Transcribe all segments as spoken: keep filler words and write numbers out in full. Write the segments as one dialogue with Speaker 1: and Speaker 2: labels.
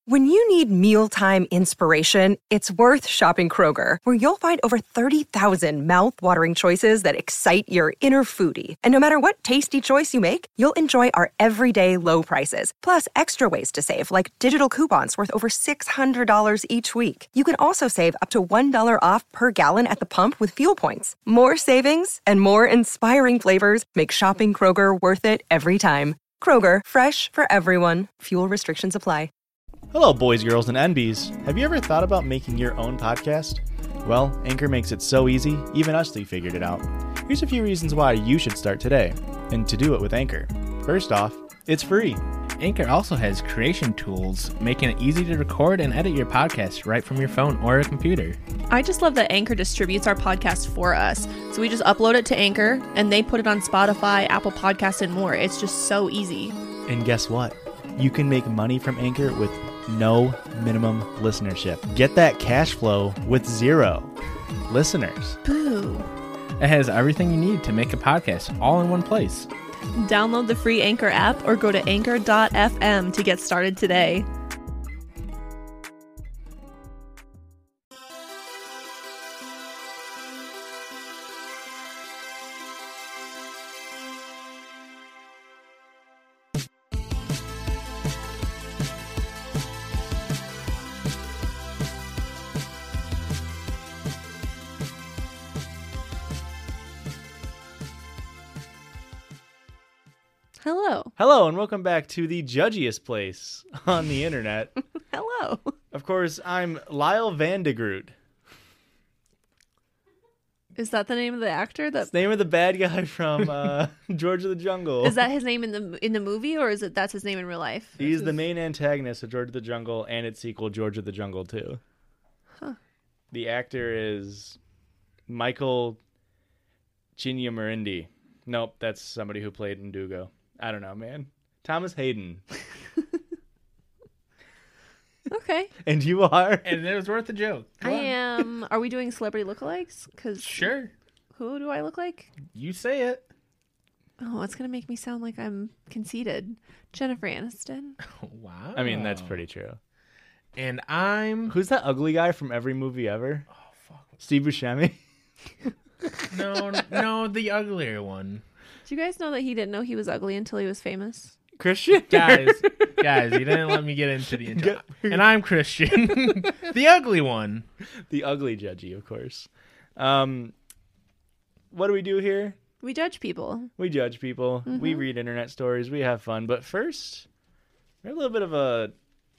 Speaker 1: When you need mealtime inspiration, it's worth shopping Kroger, where you'll find over thirty thousand mouth-watering choices that excite your inner foodie. And no matter what tasty choice you make, you'll enjoy our everyday low prices, plus extra ways to save, like digital coupons worth over six hundred dollars each week. You can also save up to one dollar off per gallon at the pump with fuel points. More savings and more inspiring flavors make shopping Kroger worth it every time. Kroger, fresh for everyone. Fuel restrictions apply.
Speaker 2: Hello, boys, girls, and N Bs. Have you ever thought about making your own podcast? Well, Anchor makes it so easy, even us three figured it out. Here's a few reasons why you should start today, and to do it with Anchor. First off, it's free.
Speaker 3: Anchor also has creation tools, making it easy to record and edit your podcast right from your phone or a computer.
Speaker 4: I just love that Anchor distributes our podcast for us. So we just upload it to Anchor, and they put it on Spotify, Apple Podcasts, and more. It's just so easy.
Speaker 2: And guess what? You can make money from Anchor with no minimum listenership. Get that cash flow with zero listeners.
Speaker 4: Boo.
Speaker 3: It has everything you need to make a podcast all in one place.
Speaker 4: Download the free Anchor app or go to anchor dot f m to get started today. Hello.
Speaker 2: Hello, and welcome back to the judgiest place on the internet.
Speaker 4: Hello.
Speaker 2: Of course, I'm Lyle Van de Groot.
Speaker 4: Is that the name of the actor? That
Speaker 2: That's the name of the bad guy from uh, George of the Jungle.
Speaker 4: is that his name in the in the movie, or is it that's his name in real life?
Speaker 2: He's the main antagonist of George of the Jungle and its sequel, George of the Jungle two.
Speaker 4: Huh.
Speaker 2: The actor is Michael Chinyamurindi. Nope, that's somebody who played Ndugo. I don't know, man. Thomas Hayden.
Speaker 4: Okay.
Speaker 2: And you are?
Speaker 3: And it was worth a joke. Go
Speaker 4: I
Speaker 3: on.
Speaker 4: am. Are we doing celebrity lookalikes? Because
Speaker 3: Sure.
Speaker 4: who do I look like?
Speaker 3: You say it.
Speaker 4: Oh, it's gonna make me sound like I'm conceited. Jennifer Aniston.
Speaker 3: Wow.
Speaker 2: I mean, that's pretty true.
Speaker 3: And I'm...
Speaker 2: Who's that ugly guy from every movie ever?
Speaker 3: Oh, fuck.
Speaker 2: Steve Buscemi?
Speaker 3: No, no, the uglier one.
Speaker 4: Do you guys know that he didn't know he was ugly until he was famous?
Speaker 2: Christian?
Speaker 3: Guys, guys, you didn't let me get into the intro. And I'm Christian. The ugly one.
Speaker 2: The ugly judgy, of course. Um, what do we do here?
Speaker 4: We judge people.
Speaker 2: We judge people.
Speaker 4: Mm-hmm.
Speaker 2: We read internet stories. We have fun. But first, we have a little bit of a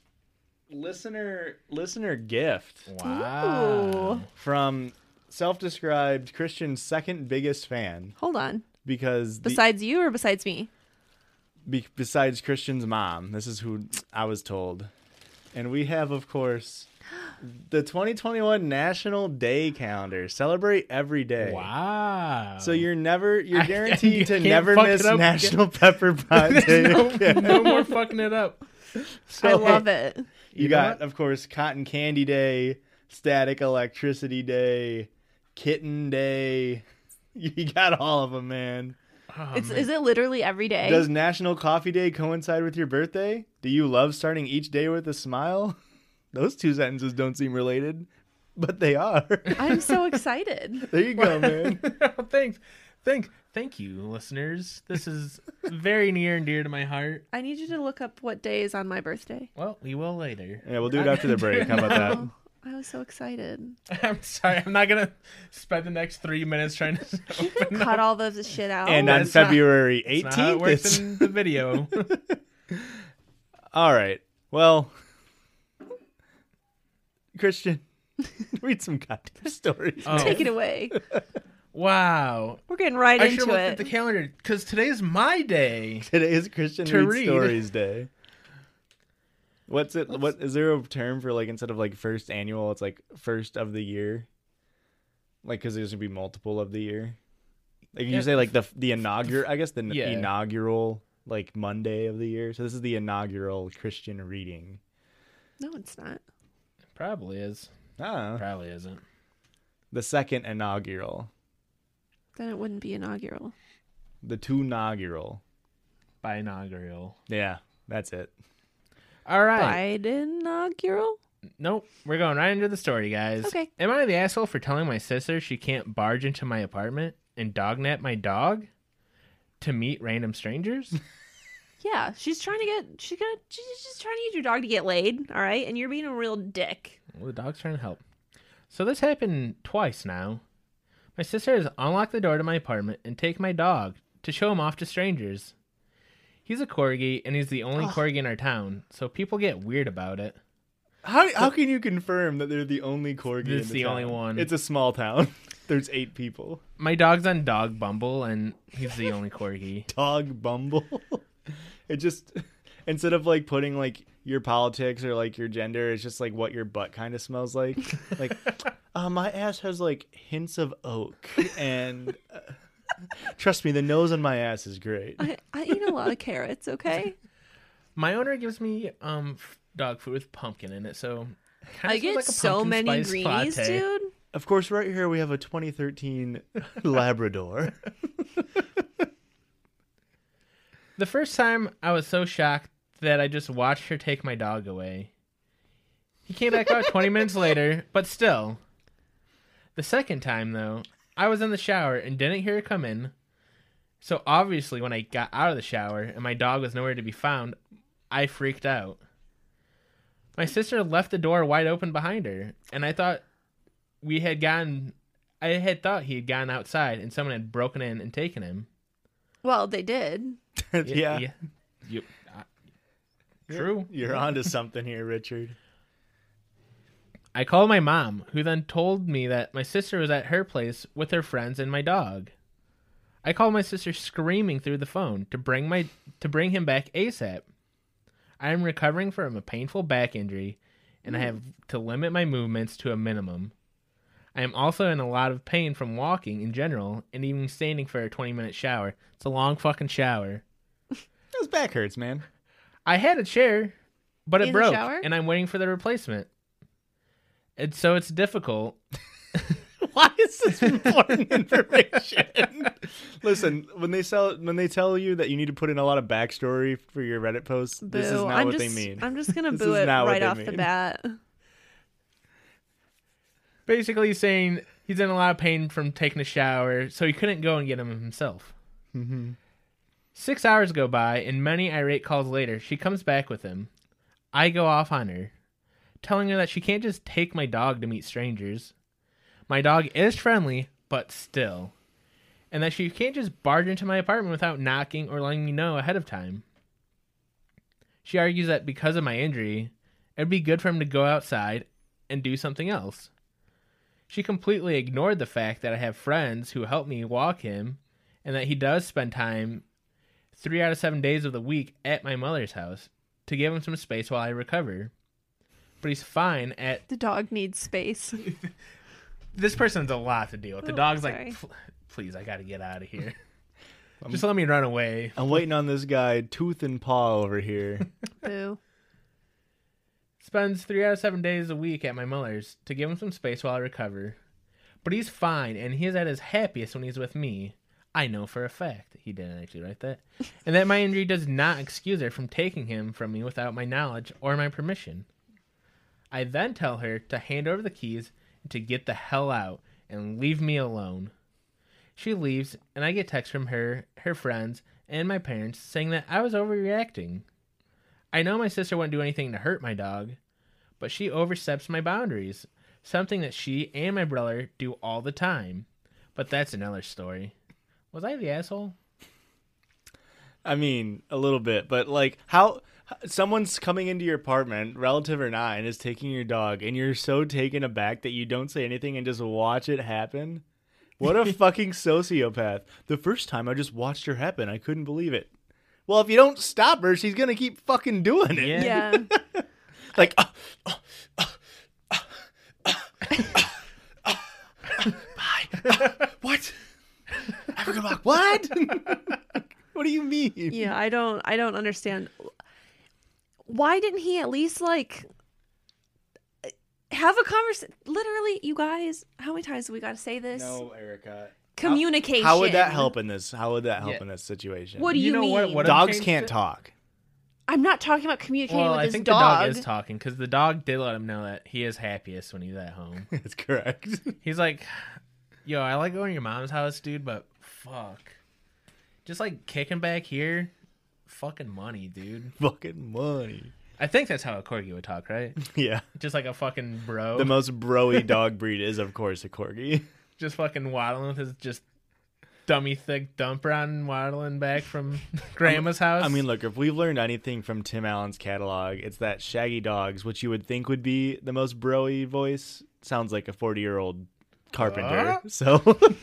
Speaker 2: listener listener gift
Speaker 3: Wow.
Speaker 2: from self-described Christian's second biggest fan.
Speaker 4: Hold on.
Speaker 2: Because the,
Speaker 4: Besides you or besides me?
Speaker 2: be, besides Christian's mom, this is who I was told. And we have, of course, the twenty twenty-one National Day Calendar. Celebrate every day.
Speaker 3: Wow.
Speaker 2: So you're never, you're
Speaker 3: I- you
Speaker 2: guaranteed to
Speaker 3: can't
Speaker 2: never
Speaker 3: fuck it
Speaker 2: miss
Speaker 3: up.
Speaker 2: National Pepper Pot Day.
Speaker 3: no,
Speaker 2: again.
Speaker 3: no more fucking it up.
Speaker 2: So
Speaker 4: I love it.
Speaker 2: You,
Speaker 3: You know
Speaker 2: got,
Speaker 3: what?
Speaker 2: of course, Cotton Candy Day, Static Electricity Day, Kitten Day. You got all of them, man.
Speaker 3: Oh,
Speaker 4: It's
Speaker 3: man.
Speaker 4: is it literally every day?
Speaker 2: Does National Coffee Day coincide with your birthday? Do you love starting each day with a smile? Those two sentences don't seem related, but they are.
Speaker 4: I'm so excited.
Speaker 2: There you go, man.
Speaker 3: Thanks. Thank, thank you, listeners. This is very near and dear to my heart.
Speaker 4: I need you to look up what day is on my birthday.
Speaker 3: Well, we will later.
Speaker 2: Yeah, we'll do it after the break. How about that?
Speaker 4: Oh, I was so excited.
Speaker 3: I'm sorry. I'm not gonna spend the next three minutes trying to open
Speaker 4: Cut
Speaker 3: up.
Speaker 4: all the shit out.
Speaker 2: And on
Speaker 3: That's not-
Speaker 2: February
Speaker 3: That's not how it
Speaker 2: eighteenth,
Speaker 3: works
Speaker 2: it's...
Speaker 3: in the video.
Speaker 2: All right. Well, Christian, read some goddamn stories.
Speaker 3: Oh.
Speaker 4: Take it away.
Speaker 3: Wow.
Speaker 4: We're getting right
Speaker 3: I should
Speaker 4: into
Speaker 3: have looked
Speaker 4: it.
Speaker 3: at the calendar because today's my day.
Speaker 2: Today is Christian
Speaker 3: To
Speaker 2: Read
Speaker 3: read.
Speaker 2: Stories Day. What's it? What is there a term for, like, instead of like first annual, it's like first of the year? Like, because there's gonna be multiple of the year. Like you
Speaker 3: Yeah.
Speaker 2: say, like the the inaugural. I guess the
Speaker 3: Yeah.
Speaker 2: inaugural like Monday of the year. So this is the inaugural Christian reading.
Speaker 4: No, it's not.
Speaker 3: Probably is.
Speaker 2: Ah,
Speaker 3: Probably isn't.
Speaker 2: the second inaugural,
Speaker 4: Then it wouldn't be inaugural.
Speaker 2: the two inaugural.
Speaker 3: Binaugural.
Speaker 2: Yeah, that's it.
Speaker 3: All right.
Speaker 4: Biden inaugural?
Speaker 3: Nope. We're going right into the story, guys.
Speaker 4: Okay.
Speaker 3: Am I the asshole for telling my sister she can't barge into my apartment and dognap my dog to meet random strangers?
Speaker 4: Yeah, she's trying to get, she's gonna, she's just trying to get your dog to get laid, all right? And you're being a real dick.
Speaker 3: Well, the dog's trying to help. So this happened twice now. My sister has unlocked the door to my apartment and taken my dog to show him off to strangers. He's a corgi, and he's the only
Speaker 4: Oh.
Speaker 3: corgi in our town, so people get weird about it.
Speaker 2: How how can you confirm that they're the only corgi?
Speaker 3: It's
Speaker 2: in
Speaker 3: the
Speaker 2: town?
Speaker 3: only one.
Speaker 2: It's a small town. There's eight people.
Speaker 3: My dog's on Dog Bumble, and he's the only corgi.
Speaker 2: Dog Bumble. It just, instead of like putting like your politics or like your gender, it's just like what your butt kind of smells like. Like, uh, my ass has like hints of oak, and uh, trust me, the nose on my ass is great.
Speaker 4: I, I eat a lot of carrots, okay?
Speaker 3: My owner gives me um f- dog food with pumpkin in it, so kinda
Speaker 4: I
Speaker 3: smells
Speaker 4: get
Speaker 3: like a
Speaker 4: so
Speaker 3: pumpkin
Speaker 4: many
Speaker 3: spice
Speaker 4: greenies,
Speaker 3: latte.
Speaker 4: dude.
Speaker 2: Of course, right here we have a twenty thirteen Labrador.
Speaker 3: The first time, I was so shocked that I just watched her take my dog away. He came back out twenty minutes later, but still. The second time, though, I was in the shower and didn't hear her come in. So obviously, when I got out of the shower and my dog was nowhere to be found, I freaked out. My sister left the door wide open behind her, and I thought we had gotten... I had thought he had gone outside and someone had broken in and taken him.
Speaker 4: Well, they did.
Speaker 2: Yeah.
Speaker 3: yeah. You, uh, true.
Speaker 2: You're onto something here, Richard.
Speaker 3: I called my mom, who then told me that my sister was at her place with her friends and my dog. I called my sister screaming through the phone to bring my to bring him back ASAP. I am recovering from a painful back injury, and I have to limit my movements to a minimum. I am also in a lot of pain from walking in general, and even standing for a twenty-minute shower. It's a long fucking shower.
Speaker 2: His back hurts, man.
Speaker 3: I had a chair, but it
Speaker 4: In the
Speaker 3: broke,
Speaker 4: shower?
Speaker 3: and I'm waiting for the replacement. And so it's difficult.
Speaker 2: Why is this important information? Listen, when they sell, when they tell you that you need to put in a lot of backstory for your Reddit posts,
Speaker 4: Boo.
Speaker 2: this is not
Speaker 4: I'm
Speaker 2: what
Speaker 4: just,
Speaker 2: they mean.
Speaker 4: I'm just gonna
Speaker 2: This
Speaker 4: boo
Speaker 2: is
Speaker 4: it
Speaker 2: not what
Speaker 4: right
Speaker 2: they
Speaker 4: off the
Speaker 2: mean.
Speaker 4: bat.
Speaker 3: Basically saying he's in a lot of pain from taking a shower, so he couldn't go and get him himself.
Speaker 2: Mm-hmm.
Speaker 3: Six hours go by, and many irate calls later, she comes back with him. I go off on her, telling her that she can't just take my dog to meet strangers. My dog is friendly, but still. And that she can't just barge into my apartment without knocking or letting me know ahead of time. She argues that because of my injury, it'd be good for him to go outside and do something else. She completely ignored the fact that I have friends who help me walk him, and that he does spend time three out of seven days of the week at my mother's house to give him some space while I recover. But he's fine at...
Speaker 4: The dog needs space.
Speaker 3: This person's a lot to deal with. The
Speaker 4: Oh,
Speaker 3: dog's
Speaker 4: sorry.
Speaker 3: like, please, I gotta get out of here. Just let me run away.
Speaker 2: I'm waiting on this guy, tooth and paw over here.
Speaker 4: Boo.
Speaker 3: Spends three out of seven days a week at my mother's to give him some space while I recover. But he's fine, and he is at his happiest when he's with me. I know for a fact. He didn't actually write that. And that my injury does not excuse her from taking him from me without my knowledge or my permission. I then tell her to hand over the keys and to get the hell out and leave me alone. She leaves, and I get texts from her, her friends, and my parents saying that I was overreacting. I know my sister wouldn't do anything to hurt my dog, but she oversteps my boundaries, something that she and my brother do all the time. But that's another story. Was I the asshole?
Speaker 2: I mean, a little bit, but like, how someone's coming into your apartment, relative or not, and is taking your dog, and you're so taken aback that you don't say anything and just watch it happen? What a fucking sociopath. The first time I just watched her happen, I couldn't believe it. Well, if you don't stop her, she's going to keep fucking doing it.
Speaker 3: Yeah.
Speaker 4: Yeah.
Speaker 2: Like, oh, oh, oh, oh, oh, oh, oh, bye. Oh, what? African block. What? What do you mean?
Speaker 4: Yeah, I don't I don't understand. Why didn't he at least like have a conversation? Literally, you guys, how many times do we got to say this?
Speaker 2: No, Erica.
Speaker 4: Communication.
Speaker 2: How would that help in this? How would that help
Speaker 3: Yeah.
Speaker 2: in this situation?
Speaker 4: What do you,
Speaker 3: You know
Speaker 4: mean?
Speaker 3: what- what-
Speaker 2: Dogs
Speaker 3: changed
Speaker 2: can't
Speaker 3: it?
Speaker 2: talk.
Speaker 4: I'm not talking about communicating
Speaker 3: Well,
Speaker 4: with
Speaker 3: I
Speaker 4: his
Speaker 3: think
Speaker 4: dog.
Speaker 3: the dog is talking because the dog did let him know that he is happiest when he's at home.
Speaker 2: That's correct.
Speaker 3: He's like, yo, I like going to your mom's house, dude, but fuck. Just like kicking back here, fucking money, dude.
Speaker 2: Fucking money.
Speaker 3: I think that's how a corgi would talk, right?
Speaker 2: Yeah.
Speaker 3: Just like a fucking bro.
Speaker 2: The most broy dog breed is, of course, a corgi.
Speaker 3: Just fucking waddling with his just dummy thick dumper on, waddling back from grandma's house.
Speaker 2: I mean, look, if we've learned anything from Tim Allen's catalog, it's that shaggy dogs, which you would think would be the most broy voice, sounds like a forty-year-old carpenter.
Speaker 3: Uh?
Speaker 2: So,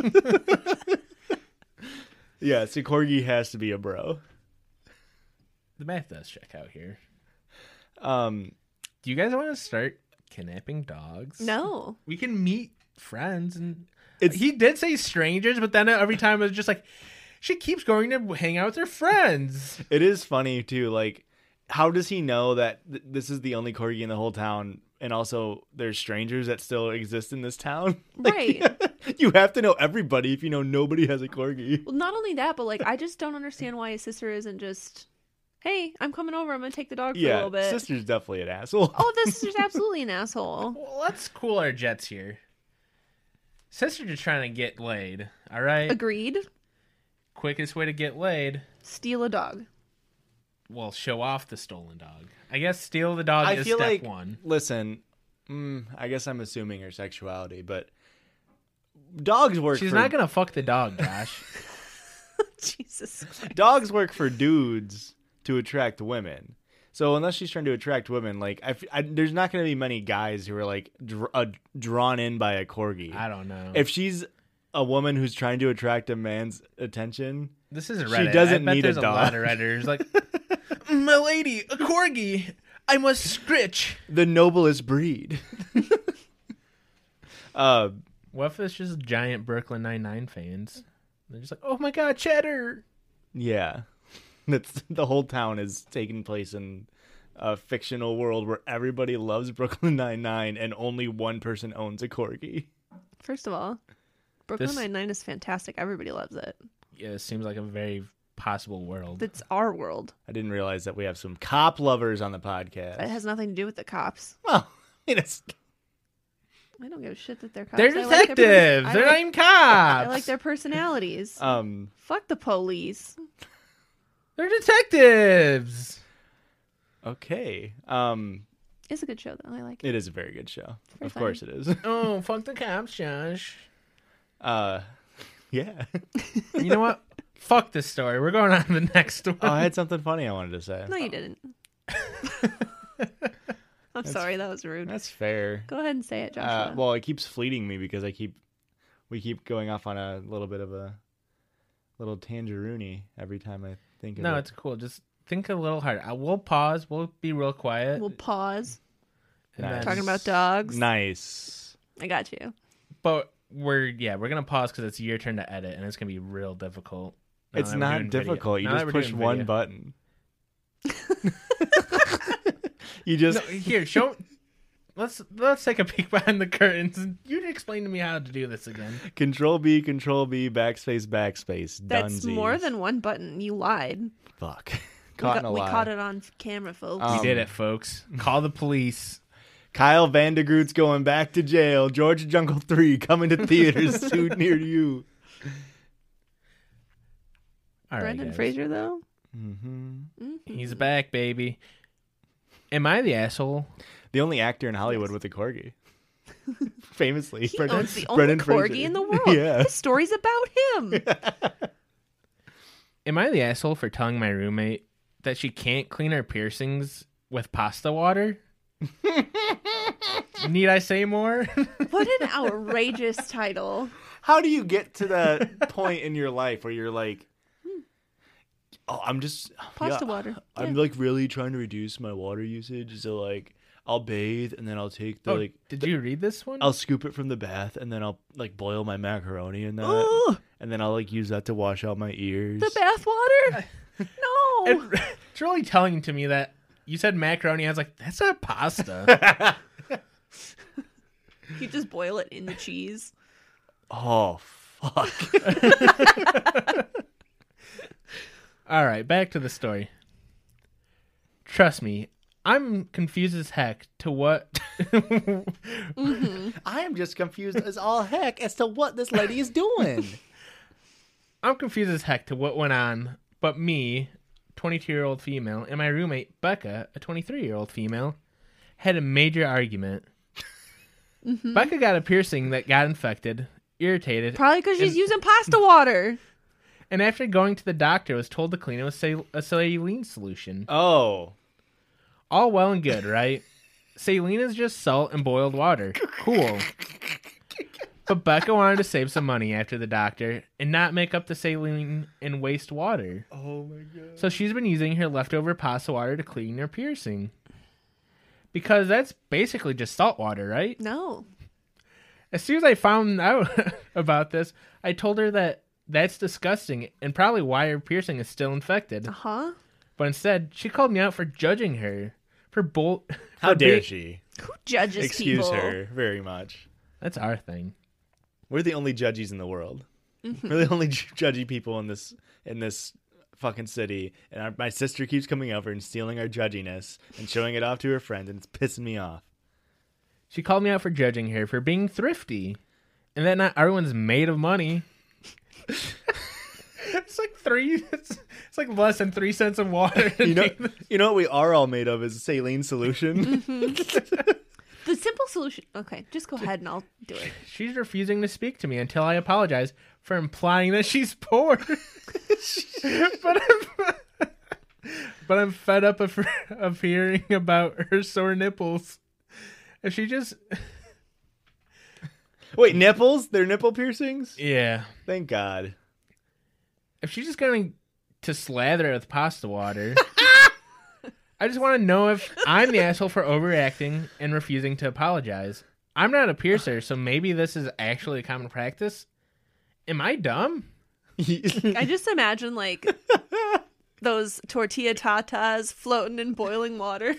Speaker 2: yeah, so corgi has to be a bro.
Speaker 3: the math does check out here.
Speaker 2: Um,
Speaker 3: Do you guys want to start kidnapping dogs?
Speaker 4: No.
Speaker 3: We can meet friends and
Speaker 2: It's-
Speaker 3: he did say strangers, but then every time it was just like she keeps going to hang out with her friends.
Speaker 2: it is funny too. Like, how does he know that th- this is the only corgi in the whole town, and also there's strangers that still exist in this town? Like,
Speaker 4: Right.
Speaker 2: you have to know everybody if you know nobody has a corgi.
Speaker 4: Well, not only that, but like I just don't understand why his sister isn't just, hey, I'm coming over. I'm gonna take the dog for a
Speaker 2: Yeah,
Speaker 4: little bit.
Speaker 2: sister's definitely an asshole.
Speaker 4: Oh, this sister's absolutely an asshole.
Speaker 3: Well, let's cool our jets here. Sister just trying to get laid, all right?
Speaker 4: Agreed.
Speaker 3: Quickest way to get laid,
Speaker 4: Steal a dog.
Speaker 3: well, show off the stolen dog. I guess steal the dog
Speaker 2: I
Speaker 3: is
Speaker 2: feel
Speaker 3: step
Speaker 2: like,
Speaker 3: one.
Speaker 2: listen, mm, I guess I'm assuming her sexuality, but dogs work
Speaker 3: She's
Speaker 2: for
Speaker 3: not gonna fuck the dog, Josh.
Speaker 4: Jesus Christ.
Speaker 2: dogs work for dudes to attract women. So unless she's trying to attract women, like I, f- I- there's not going to be many guys who are like dr- uh, drawn in by a corgi.
Speaker 3: I don't know.
Speaker 2: If she's a woman who's trying to attract a man's attention,
Speaker 3: This is
Speaker 2: She
Speaker 3: Reddit.
Speaker 2: doesn't
Speaker 3: I bet
Speaker 2: need a
Speaker 3: there's a, lot
Speaker 2: dog.
Speaker 3: of Redditors like, my lady, a corgi. I must scritch.
Speaker 2: the noblest breed. uh,
Speaker 3: What if it's just giant Brooklyn Nine-Nine fans? They're just like, oh my god, Cheddar.
Speaker 2: yeah, that's the whole town is taking place in a fictional world where everybody loves Brooklyn Nine-Nine and only one person owns a corgi.
Speaker 4: First of all, Brooklyn
Speaker 3: This-
Speaker 4: Nine-Nine is fantastic. Everybody loves it.
Speaker 3: Yeah, it seems like a very possible world.
Speaker 4: It's our world.
Speaker 2: I didn't realize that we have some cop lovers on the podcast.
Speaker 4: It has nothing to do with the cops.
Speaker 2: Well, I mean, it's
Speaker 4: I don't give a shit that they're cops.
Speaker 3: They're
Speaker 4: I like their
Speaker 3: detectives.
Speaker 4: pers- I
Speaker 3: They're
Speaker 4: like-
Speaker 3: not even cops.
Speaker 4: I like their personalities.
Speaker 2: um
Speaker 4: Fuck the police.
Speaker 3: They're detectives.
Speaker 2: okay. Um
Speaker 4: It's a good show, though. I like it.
Speaker 2: it is a very good show.
Speaker 4: very
Speaker 2: Of course it is.
Speaker 3: Oh, fuck the cops, Josh.
Speaker 2: Uh yeah.
Speaker 3: You know what? Fuck this story. We're going on to the next one.
Speaker 2: Oh, I had something funny I wanted to say.
Speaker 4: No, you didn't. I'm sorry, that was rude.
Speaker 2: That's fair.
Speaker 4: Go ahead and say it, Joshua.
Speaker 2: Uh, well, it keeps fleeting me because I keep we keep going off on a little bit of a little tangeroony every time I think of
Speaker 3: no,
Speaker 2: it.
Speaker 3: it's cool. Just think a little harder. I will pause. We'll be real quiet.
Speaker 4: we'll pause.
Speaker 3: and then-
Speaker 2: Nice.
Speaker 4: Talking about dogs.
Speaker 2: Nice.
Speaker 4: I got you.
Speaker 3: But we're yeah, we're gonna pause because it's your turn to edit, and it's gonna be real difficult. now
Speaker 2: It's
Speaker 3: that we're
Speaker 2: not
Speaker 3: doing video.
Speaker 2: difficult. You
Speaker 3: Now that
Speaker 2: just
Speaker 3: we're
Speaker 2: push
Speaker 3: doing
Speaker 2: one
Speaker 3: video.
Speaker 2: button. You just
Speaker 3: No, here, show. Let's let's take a peek behind the curtains. And you explain to me how to do this again.
Speaker 2: Control B, Control B, backspace, backspace.
Speaker 4: That's
Speaker 2: Dunsies.
Speaker 4: more than one button. You lied.
Speaker 2: Fuck.
Speaker 4: We,
Speaker 2: Caught
Speaker 4: got-
Speaker 2: in a
Speaker 4: we
Speaker 2: lie.
Speaker 4: caught it on camera, folks.
Speaker 2: Um,
Speaker 3: We did it, folks. Call the police.
Speaker 2: Kyle Vandergroot's going back to jail. Georgia Jungle three coming to theaters soon near you.
Speaker 3: All right,
Speaker 4: Brendan
Speaker 3: guys.
Speaker 4: Fraser, though.
Speaker 2: Mm-hmm.
Speaker 3: He's back, baby. Am I the asshole?
Speaker 2: The only actor in Hollywood with a corgi. Famously.
Speaker 4: He
Speaker 2: Brendan-
Speaker 4: owns the only
Speaker 2: Brendan
Speaker 4: corgi
Speaker 2: Fraser.
Speaker 4: in the world.
Speaker 2: Yeah.
Speaker 4: His story's about him.
Speaker 3: Am I the asshole for telling my roommate that she can't clean her piercings with pasta water? Need I say more?
Speaker 4: What an outrageous title.
Speaker 2: How do you get to that point in your life where you're like, oh, I'm just
Speaker 4: Pasta
Speaker 2: yeah,
Speaker 4: water.
Speaker 2: I'm
Speaker 4: Yeah.
Speaker 2: like really trying to reduce my water usage. So like, I'll bathe and then I'll take the
Speaker 3: Oh,
Speaker 2: like,
Speaker 3: did you read this one?
Speaker 2: I'll scoop it from the bath and then I'll like boil my macaroni in that,
Speaker 4: Ugh,
Speaker 2: and then I'll like use that to wash out my ears.
Speaker 4: the bath water? No.
Speaker 3: It- it's really telling to me that you said macaroni. I was like, that's not pasta.
Speaker 4: You just boil it in the cheese.
Speaker 2: Oh fuck!
Speaker 3: All right, back to the story. Trust me, I'm confused as heck to what.
Speaker 4: Mm-hmm.
Speaker 2: I am just confused as all heck as to what this lady is doing.
Speaker 3: I'm confused as heck to what went on, but me, twenty-two-year-old female, and my roommate, Becca, a twenty-three-year-old female, had a major argument.
Speaker 4: Mm-hmm.
Speaker 3: Becca got a piercing that got infected, irritated,
Speaker 4: Probably because she's
Speaker 3: and,
Speaker 4: using pasta water.
Speaker 3: and after going to the doctor, was told to clean it with sal- a saline solution.
Speaker 2: Oh.
Speaker 3: All well and good, right? Saline is just salt and boiled water. Cool. But Becca wanted to save some money after the doctor and not make up the saline and waste water.
Speaker 2: Oh my god.
Speaker 3: So she's been using her leftover pasta water to clean her piercing. Because that's basically just salt water, right?
Speaker 4: No.
Speaker 3: As soon as I found out about this, I told her that that's disgusting and probably why her piercing is still infected.
Speaker 4: Uh-huh.
Speaker 3: But instead, she called me out for judging her. For bull.
Speaker 2: How
Speaker 3: for
Speaker 2: dare
Speaker 3: being-
Speaker 2: she?
Speaker 4: Who judges
Speaker 2: Excuse
Speaker 4: people?
Speaker 2: her very much.
Speaker 3: That's our thing.
Speaker 2: We're the only judges in the world.
Speaker 4: Mm-hmm.
Speaker 2: We're the only ju- judgy people in this in this fucking city. And our, my sister keeps coming over and stealing our judginess and showing it off to her friends, and it's pissing me off.
Speaker 3: She called me out for judging her for being thrifty. And that not everyone's made of money. It's like three, it's, it's like less than three cents of water.
Speaker 2: You know, you know what we are all made of is saline solution.
Speaker 4: The simple solution. Okay, just go ahead and I'll do it.
Speaker 3: She's refusing to speak to me until I apologize for implying that she's poor. but, I'm, but I'm fed up of, of hearing about her sore nipples. If she just...
Speaker 2: Wait, nipples? They're nipple piercings?
Speaker 3: Yeah.
Speaker 2: Thank God.
Speaker 3: If she's just going to slather it with pasta water... I just want to know if I'm the asshole for overreacting and refusing to apologize. I'm not a piercer, so maybe this is actually a common practice. Am I dumb?
Speaker 4: I just imagine like those tortilla tatas floating in boiling water.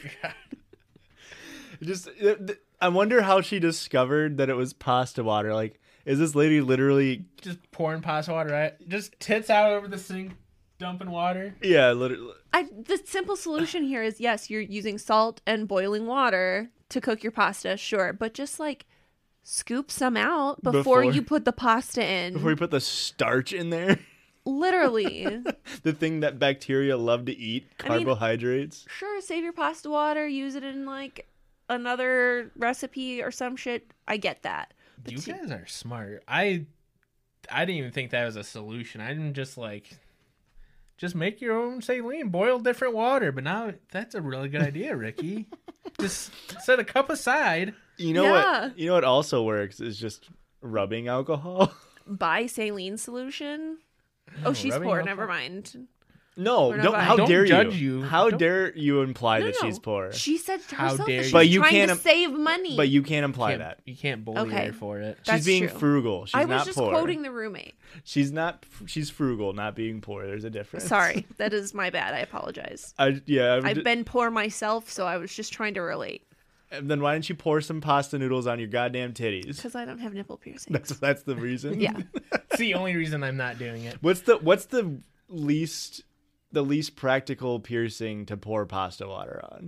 Speaker 2: Just, I wonder how she discovered that it was pasta water. Like, is this lady literally?
Speaker 3: Just pouring pasta water, right? Just tits out over the sink, dumping water.
Speaker 2: Yeah, literally.
Speaker 4: I the simple solution here is yes, you're using salt and boiling water to cook your pasta, sure, but just like scoop some out before,
Speaker 2: Before-
Speaker 4: you put the pasta in.
Speaker 2: Before you put the starch in there,
Speaker 4: Literally.
Speaker 2: the thing that bacteria love to eat,
Speaker 4: I mean-
Speaker 2: carbohydrates.
Speaker 4: Sure, save your pasta water, use it in like another recipe or some shit. I get that. But
Speaker 3: You
Speaker 4: to-
Speaker 3: guys are smart. I I didn't even think that was a solution. I'm just like, just make your own saline, boil different water. But now that's a really good idea, Ricky. Just set a cup aside.
Speaker 2: You know
Speaker 4: Yeah.
Speaker 2: what? You know what also works is just rubbing alcohol.
Speaker 4: buy saline solution. Oh,
Speaker 3: No,
Speaker 4: she's
Speaker 3: rubbing
Speaker 4: poor.
Speaker 3: alcohol?
Speaker 4: Never mind.
Speaker 2: No,
Speaker 4: We're not
Speaker 2: don't.
Speaker 4: buying.
Speaker 2: How
Speaker 3: Don't
Speaker 2: dare
Speaker 3: judge
Speaker 2: you?
Speaker 3: you.
Speaker 2: How
Speaker 3: Don't-
Speaker 2: dare you imply
Speaker 4: No,
Speaker 2: that
Speaker 4: no.
Speaker 2: she's poor?
Speaker 4: She said
Speaker 3: How
Speaker 4: herself
Speaker 3: dare
Speaker 4: that
Speaker 3: you.
Speaker 4: she's
Speaker 2: But you
Speaker 4: trying
Speaker 2: can't
Speaker 4: to
Speaker 2: im-
Speaker 4: save money.
Speaker 2: But you can't imply
Speaker 3: Can't-
Speaker 2: that.
Speaker 3: You can't bully
Speaker 4: Okay.
Speaker 3: her for it.
Speaker 2: She's
Speaker 4: That's
Speaker 2: being
Speaker 4: true.
Speaker 2: frugal. She's
Speaker 4: I was
Speaker 2: not
Speaker 4: just
Speaker 2: poor.
Speaker 4: quoting the roommate.
Speaker 2: She's not. She's frugal, not being poor. There's a difference.
Speaker 4: Sorry, that is my bad. I apologize.
Speaker 2: I yeah. I would
Speaker 4: I've
Speaker 2: ju-
Speaker 4: been poor myself, so I was just trying to relate
Speaker 2: And then why didn't you pour some pasta noodles on your goddamn titties?
Speaker 4: because I don't have nipple piercings.
Speaker 2: That's that's the reason.
Speaker 4: Yeah,
Speaker 3: It's the only reason I'm not doing it.
Speaker 2: What's the what's the least the least practical piercing to pour pasta water on?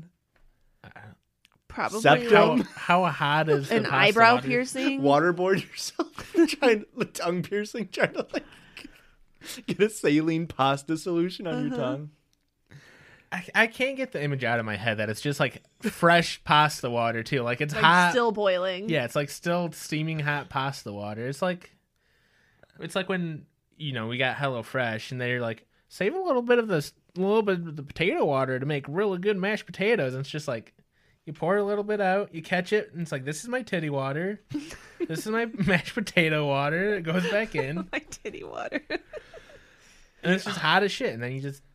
Speaker 4: probably
Speaker 2: Septum?
Speaker 4: like
Speaker 3: How, how hot is the
Speaker 4: an
Speaker 3: pasta
Speaker 4: eyebrow
Speaker 3: water?
Speaker 4: piercing.
Speaker 2: Waterboard yourself, trying the tongue piercing, trying to like get a saline pasta solution on your
Speaker 4: Uh-huh.
Speaker 2: tongue.
Speaker 3: I, I can't get the image out of my head that it's just like fresh pasta water too. Like it's
Speaker 4: Like
Speaker 3: hot.
Speaker 4: still boiling.
Speaker 3: Yeah, it's like still steaming hot pasta water. It's like it's like when you know we got HelloFresh and they're like save a little bit of this, a little bit of the potato water to make really good mashed potatoes. And it's just like you pour a little bit out, you catch it, and it's like this is my titty water, this is my mashed potato water. It goes back in,
Speaker 4: My titty water.
Speaker 3: and it's just hot as shit. And then you just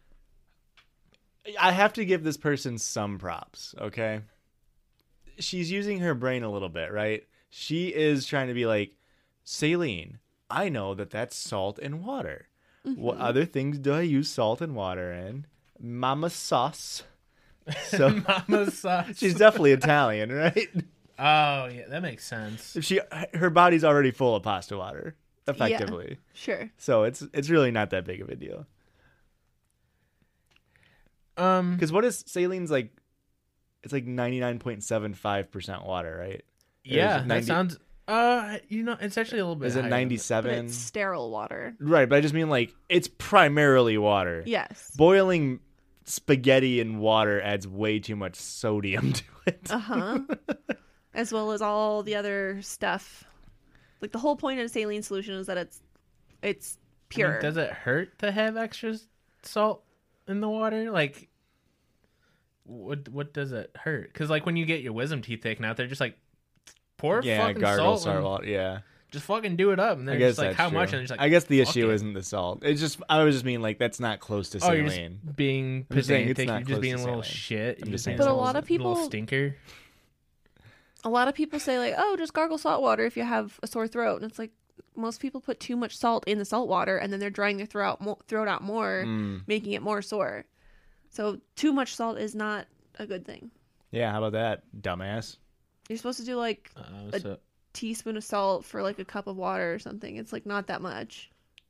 Speaker 2: I have to give this person some props, okay? She's using her brain a little bit, right? She is trying to be like, saline, I know that that's salt and water. What other things do I use salt and water in? Mama sauce. So
Speaker 3: mama sauce.
Speaker 2: she's definitely Italian, right?
Speaker 3: Oh yeah, that makes sense.
Speaker 2: She her body's already full of pasta water, effectively.
Speaker 4: Sure.
Speaker 2: So it's it's really not that big of a deal.
Speaker 3: Um,
Speaker 2: Because what is salines like? It's like ninety-nine point seven five percent water, right? Or
Speaker 3: yeah,
Speaker 2: is it
Speaker 3: that
Speaker 2: ninety
Speaker 3: sounds. Uh, you know, it's actually a little bit.
Speaker 2: Is it
Speaker 3: higher than that.
Speaker 4: But
Speaker 2: ninety-seven?
Speaker 4: it's sterile water.
Speaker 2: Right, but I just mean like it's primarily water.
Speaker 4: Yes.
Speaker 2: Boiling spaghetti in water adds way too much sodium to it.
Speaker 4: Uh huh. As well as all the other stuff. Like the whole point of a saline solution is that it's it's
Speaker 3: I
Speaker 4: pure.
Speaker 3: mean, does it hurt to have extra salt in the water? Like, what what does it hurt? Because like when you get your wisdom teeth taken out, they're just like pour
Speaker 2: Yeah,
Speaker 3: fucking
Speaker 2: gargle
Speaker 3: salt, and
Speaker 2: salt. Yeah,
Speaker 3: just fucking do it up, and
Speaker 2: I
Speaker 3: they're
Speaker 2: guess
Speaker 3: just like
Speaker 2: that's
Speaker 3: how
Speaker 2: true.
Speaker 3: much, and they're just like
Speaker 2: I guess the
Speaker 3: fuck
Speaker 2: issue
Speaker 3: it.
Speaker 2: isn't the salt. It's just I was just mean like that's not close to
Speaker 3: Oh,
Speaker 2: saline.
Speaker 3: you're just being
Speaker 2: I'm just saying it's
Speaker 3: pedantic.
Speaker 2: not
Speaker 3: You're just
Speaker 2: close
Speaker 3: being
Speaker 2: to
Speaker 3: a little
Speaker 2: saline.
Speaker 3: shit.
Speaker 2: I'm
Speaker 3: You're
Speaker 2: just
Speaker 3: being
Speaker 2: saying But a
Speaker 3: little-
Speaker 4: lot of people-
Speaker 3: little stinker.
Speaker 4: a lot of people say like, oh, just gargle salt water if you have a sore throat, and it's like most people put too much salt in the salt water, and then they're drying their throat mo- throat out more,
Speaker 2: Mm.
Speaker 4: making it more sore. So too much salt is not a good thing.
Speaker 2: Yeah, how about that, dumbass?
Speaker 4: You're supposed to do like
Speaker 3: Uh,
Speaker 4: A-
Speaker 3: so,
Speaker 4: teaspoon of salt for like a cup of water or something. It's like not that much.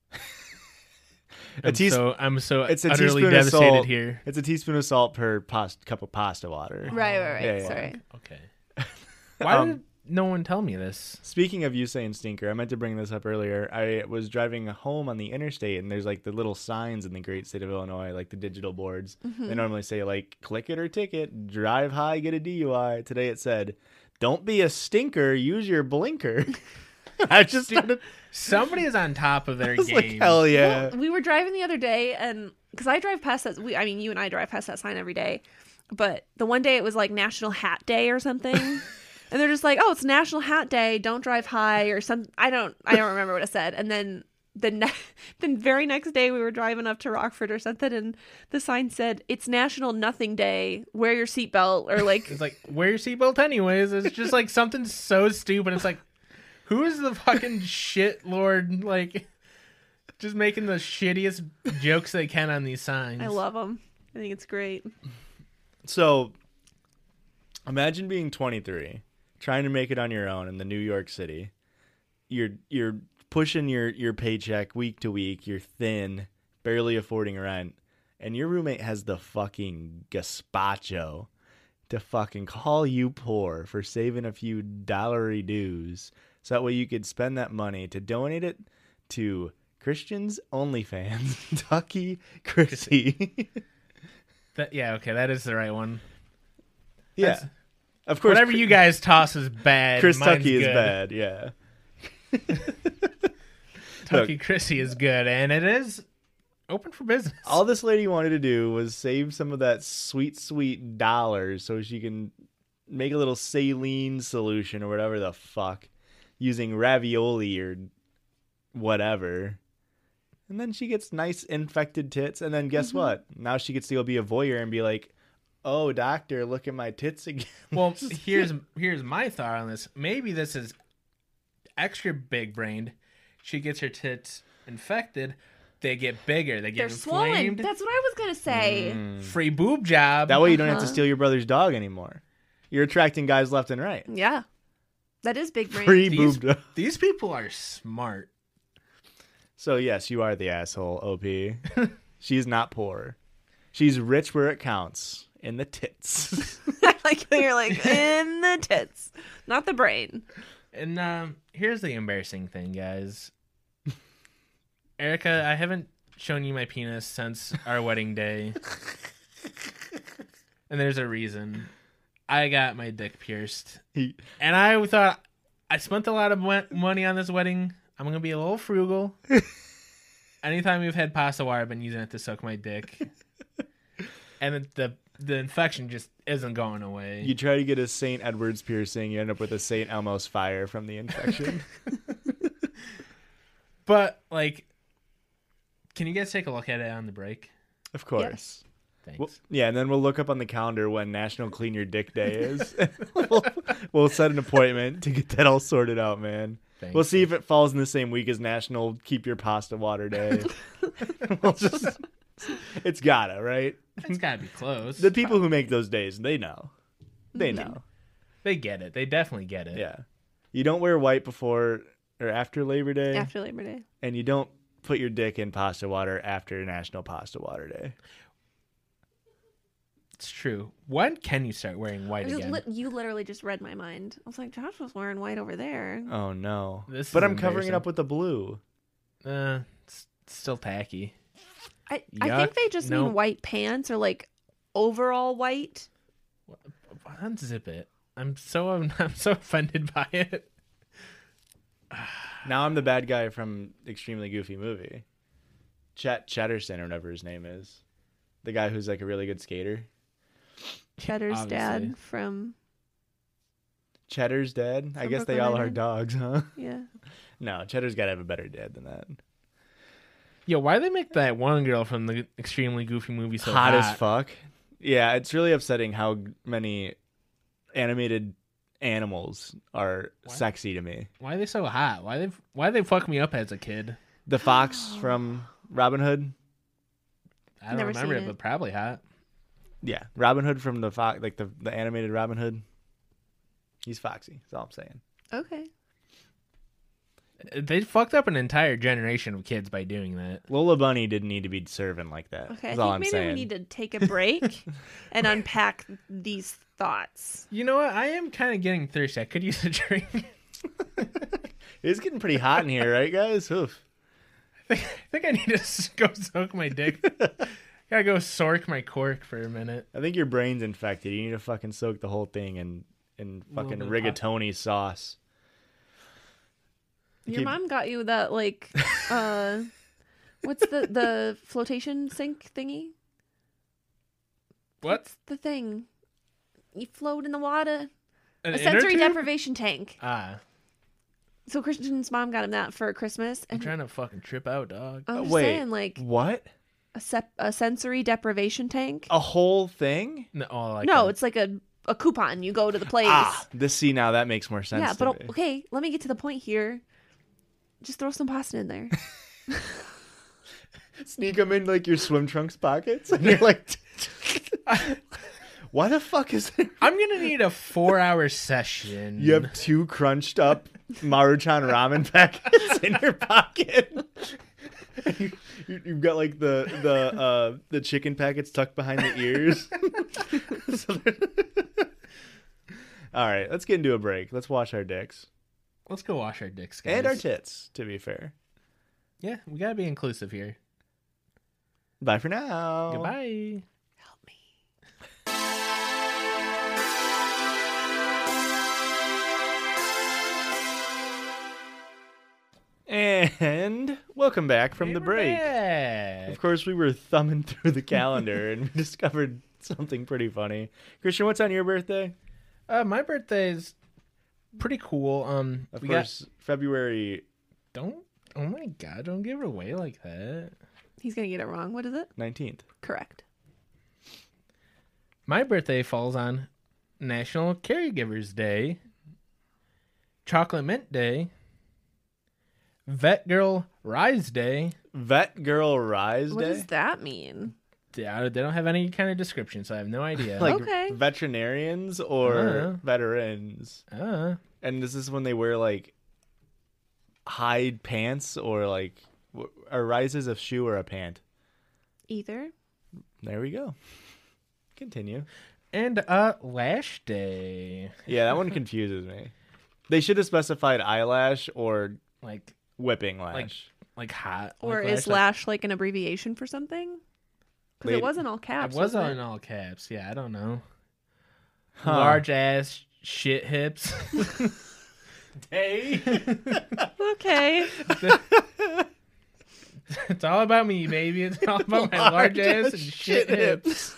Speaker 2: A
Speaker 3: I'm
Speaker 2: teas-
Speaker 3: so I'm so
Speaker 2: it's a
Speaker 3: utterly
Speaker 2: teaspoon of
Speaker 3: devastated
Speaker 2: salt.
Speaker 3: here.
Speaker 2: It's a teaspoon of salt per past- cup of pasta water.
Speaker 4: Right, right, right.
Speaker 2: Yeah, yeah.
Speaker 4: Sorry.
Speaker 3: Okay. Why
Speaker 2: Um,
Speaker 3: did no one tell me this?
Speaker 2: Speaking of you saying stinker, I meant to bring this up earlier. I was driving home on the interstate, and there's like the little signs in the great state of Illinois, like the digital boards.
Speaker 4: Mm-hmm.
Speaker 2: They normally say like click it or ticket, drive high, get a D U I. Today it said, don't be a stinker, use your blinker. I just started,
Speaker 3: Somebody is on top of their
Speaker 2: I was
Speaker 3: game.
Speaker 2: like, hell yeah.
Speaker 4: Well, we were driving the other day, and because I drive past that, we, I mean, you and I drive past that sign every day. But the one day it was like National Hat Day or something, and they're just like, "Oh, it's National Hat Day. Don't drive high," or some. I don't. I don't remember what it said. And then the ne- the very next day we were driving up to Rockford or something, and the sign said, "It's National Nothing Day. Wear your seatbelt," or like.
Speaker 3: It's like, wear your seatbelt anyways. It's just like something so stupid. It's like, who is the fucking shit lord, like, just making the shittiest jokes they can on these signs?
Speaker 4: I love them. I think it's great.
Speaker 2: So, imagine being twenty-three, trying to make it on your own in the New York City. You're you're pushing your, your paycheck week to week. You're thin, barely affording rent, and your roommate has the fucking gazpacho to fucking call you poor for saving a few dollary dues, so that way you could spend that money to donate it to Christian's OnlyFans, Tucky Chrissy.
Speaker 3: That, yeah, okay, that is the right one.
Speaker 2: Yeah,
Speaker 3: That's-
Speaker 2: of course.
Speaker 3: Whatever
Speaker 2: Chris-
Speaker 3: you guys toss is bad.
Speaker 2: Chris
Speaker 3: Mine's
Speaker 2: Tucky is
Speaker 3: good.
Speaker 2: bad. Yeah.
Speaker 3: Tucky Chrissy is good, and it is open for business.
Speaker 2: All this lady wanted to do was save some of that sweet, sweet dollars so she can make a little saline solution or whatever the fuck using ravioli or whatever. And then she gets nice infected tits. And then guess
Speaker 3: Mm-hmm.
Speaker 2: what? Now she gets to go be a voyeur and be like, oh, doctor, look at my tits again.
Speaker 3: Well, here's here's my thought on this. Maybe this is extra big brained. She gets her tits infected. They get bigger. They
Speaker 4: They're
Speaker 3: get
Speaker 4: swollen.
Speaker 3: inflamed.
Speaker 4: That's what I was gonna say.
Speaker 3: Free boob job.
Speaker 2: That way you don't have to
Speaker 4: Uh-huh.
Speaker 2: steal your brother's dog anymore. You're attracting guys left and right.
Speaker 4: Yeah, that is big brain.
Speaker 2: Free
Speaker 3: These,
Speaker 2: boob dog.
Speaker 3: these people are smart.
Speaker 2: So yes, you are the asshole, O P. She's not poor. She's rich where it counts. In the tits.
Speaker 4: Like you're like in the tits, not the brain.
Speaker 3: And um, here's the embarrassing thing, guys. Erica, I haven't shown you my penis since our wedding day. And there's a reason. I got my dick pierced.
Speaker 2: He-
Speaker 3: And I thought, I spent a lot of mo- money on this wedding. I'm going to be a little frugal. Anytime we've had pasta water, I've been using it to soak my dick. And the, the the infection just isn't going away.
Speaker 2: You try to get a Saint Edward's piercing, you end up with a Saint Elmo's fire from the infection.
Speaker 3: But, like, can you guys take a look at it on the break?
Speaker 2: Of course.
Speaker 3: Thanks.
Speaker 2: Well, yeah, and then we'll look up on the calendar when National Clean Your Dick Day is. we'll, we'll set an appointment to get that all sorted out, man.
Speaker 3: Thanks.
Speaker 2: We'll see if it falls in the same week as National Keep Your Pasta Water Day. we'll just, it's gotta, right?
Speaker 3: It's got to be close.
Speaker 2: The people who make those days, they know. They know.
Speaker 3: They get it. They definitely get it.
Speaker 2: Yeah. You don't wear white before or after Labor Day,
Speaker 4: After Labor Day.
Speaker 2: and you don't put your dick in pasta water after National Pasta Water Day.
Speaker 3: It's true. When can you start wearing
Speaker 4: I
Speaker 3: white
Speaker 4: just
Speaker 3: again?
Speaker 4: li- you literally just read my mind. I was like, Josh was wearing white over there.
Speaker 2: Oh no.
Speaker 3: This
Speaker 2: but
Speaker 3: is
Speaker 2: I'm covering it
Speaker 3: embarrassing.
Speaker 2: up with the blue.
Speaker 3: Uh, it's, it's still tacky.
Speaker 4: I, I
Speaker 3: Yuck.
Speaker 4: think they just
Speaker 3: Nope.
Speaker 4: mean white pants or like overall white.
Speaker 3: Unzip it. I'm so I'm so offended by it.
Speaker 2: Now I'm the bad guy from Extremely Goofy Movie. Chet Chetterson or whatever his name is. The guy who's like a really good skater.
Speaker 4: Cheddar's
Speaker 3: Obviously.
Speaker 4: dad from
Speaker 2: Cheddar's dad? I
Speaker 4: From
Speaker 2: guess they
Speaker 4: Brooklyn
Speaker 2: all are
Speaker 4: Nine-Nine?
Speaker 2: dogs, huh?
Speaker 4: yeah.
Speaker 2: No, Cheddar's got to have a better dad than that.
Speaker 3: Yo, why they make that one girl from the Extremely Goofy Movie so
Speaker 2: hot,
Speaker 3: hot?
Speaker 2: as fuck. Yeah, it's really upsetting how many animated animals are
Speaker 3: Why?
Speaker 2: sexy to me.
Speaker 3: Why are they so hot? Why they why they fuck me up as a kid?
Speaker 2: The fox from Robin Hood.
Speaker 3: I don't
Speaker 4: Never
Speaker 3: remember
Speaker 4: seen
Speaker 3: it,
Speaker 4: it.
Speaker 3: but probably hot.
Speaker 2: Yeah, Robin Hood from the fox, like the, the animated Robin Hood. He's foxy. That's all I'm saying.
Speaker 4: Okay.
Speaker 3: They fucked up an entire generation of kids by doing that.
Speaker 2: Lola Bunny didn't need to be serving like that.
Speaker 4: Okay. I
Speaker 2: That's all
Speaker 4: think
Speaker 2: I'm
Speaker 4: maybe
Speaker 2: saying.
Speaker 4: we need to take a break and unpack these thoughts.
Speaker 3: You know what? I am kind of getting thirsty. I could use a drink.
Speaker 2: It's getting pretty hot in here, right, guys? Oof.
Speaker 3: I think I need to s- go soak my dick. Gotta go sork my cork for a minute.
Speaker 2: I think your brain's infected. You need to fucking soak the whole thing in in fucking
Speaker 3: bit of
Speaker 2: rigatoni sauce.
Speaker 4: Your
Speaker 2: Keep-
Speaker 4: mom got you that like uh what's the the flotation sink thingy?
Speaker 3: What?
Speaker 4: The thing. You float in the water.
Speaker 3: An
Speaker 4: A sensory
Speaker 3: inner tube?
Speaker 4: deprivation tank.
Speaker 3: Ah,
Speaker 4: So Christian's mom got him that for Christmas.
Speaker 3: I'm
Speaker 4: And
Speaker 3: trying to fucking trip out, dog.
Speaker 4: I'm just
Speaker 2: Wait,
Speaker 4: saying, like
Speaker 2: what?
Speaker 4: a sep- a sensory deprivation tank.
Speaker 2: A whole thing?
Speaker 3: No, oh, like
Speaker 4: no,
Speaker 3: a-
Speaker 4: it's like a a coupon. You go to the place.
Speaker 2: Ah, this see now that makes more sense.
Speaker 4: yeah,
Speaker 2: to
Speaker 4: but
Speaker 2: me.
Speaker 4: okay, let me get to the point here. Just throw some pasta in there.
Speaker 2: Sneak them in like your swim trunks pockets, and you're like, "Why the fuck is there?"
Speaker 3: I'm gonna need a four-hour session.
Speaker 2: You have two crunched up Maruchan ramen packets in your pocket. You, you, you've got like the the uh, the chicken packets tucked behind the ears. So they're- all right, let's get into a break. Let's wash our dicks
Speaker 3: Let's go wash our dicks, guys.
Speaker 2: and our tits. To be fair,
Speaker 3: Yeah, we gotta be inclusive here.
Speaker 2: bye for now.
Speaker 3: Goodbye.
Speaker 4: Help me.
Speaker 2: And welcome back from
Speaker 3: Hey,
Speaker 2: the
Speaker 3: we're
Speaker 2: break.
Speaker 3: back.
Speaker 2: Of course, we were thumbing through the calendar and we discovered something pretty funny. Christian, what's on your birthday?
Speaker 3: Uh, my birthday's pretty cool. Um,
Speaker 2: Of
Speaker 3: we
Speaker 2: course, February
Speaker 3: got don't. Oh my god! Don't give it away like that.
Speaker 4: He's gonna get it wrong. What is it?
Speaker 2: nineteenth.
Speaker 4: Correct.
Speaker 3: My birthday falls on National Caregivers Day, Chocolate Mint Day, Vet Girl Rise Day.
Speaker 2: Vet Girl Rise
Speaker 4: What
Speaker 2: Day?
Speaker 4: does that mean?
Speaker 3: Yeah, they don't have any kind of description, so I have no idea.
Speaker 2: Like
Speaker 4: Okay.
Speaker 2: veterinarians or
Speaker 3: Uh-huh.
Speaker 2: veterans?
Speaker 3: uh,
Speaker 2: And this is when they wear like hide pants or like w- are rises a shoe or a pant?
Speaker 4: Either.
Speaker 2: There we go. Continue.
Speaker 3: and uh, Lash Day.
Speaker 2: Yeah, that one confuses me. They should have specified eyelash or
Speaker 3: Like,
Speaker 2: whipping lash.
Speaker 3: Like- like hot.
Speaker 4: Or
Speaker 3: like
Speaker 4: is
Speaker 3: like-
Speaker 4: lash like an abbreviation for something? Because
Speaker 2: Lady-
Speaker 4: it wasn't all
Speaker 3: It
Speaker 4: caps.
Speaker 3: was
Speaker 4: wasn't
Speaker 3: in all caps. Yeah, I don't know.
Speaker 2: Huh.
Speaker 3: Large ass shit hips.
Speaker 2: Day.
Speaker 4: Okay.
Speaker 3: It's all about me, baby. It's all about my large ass and shit hips.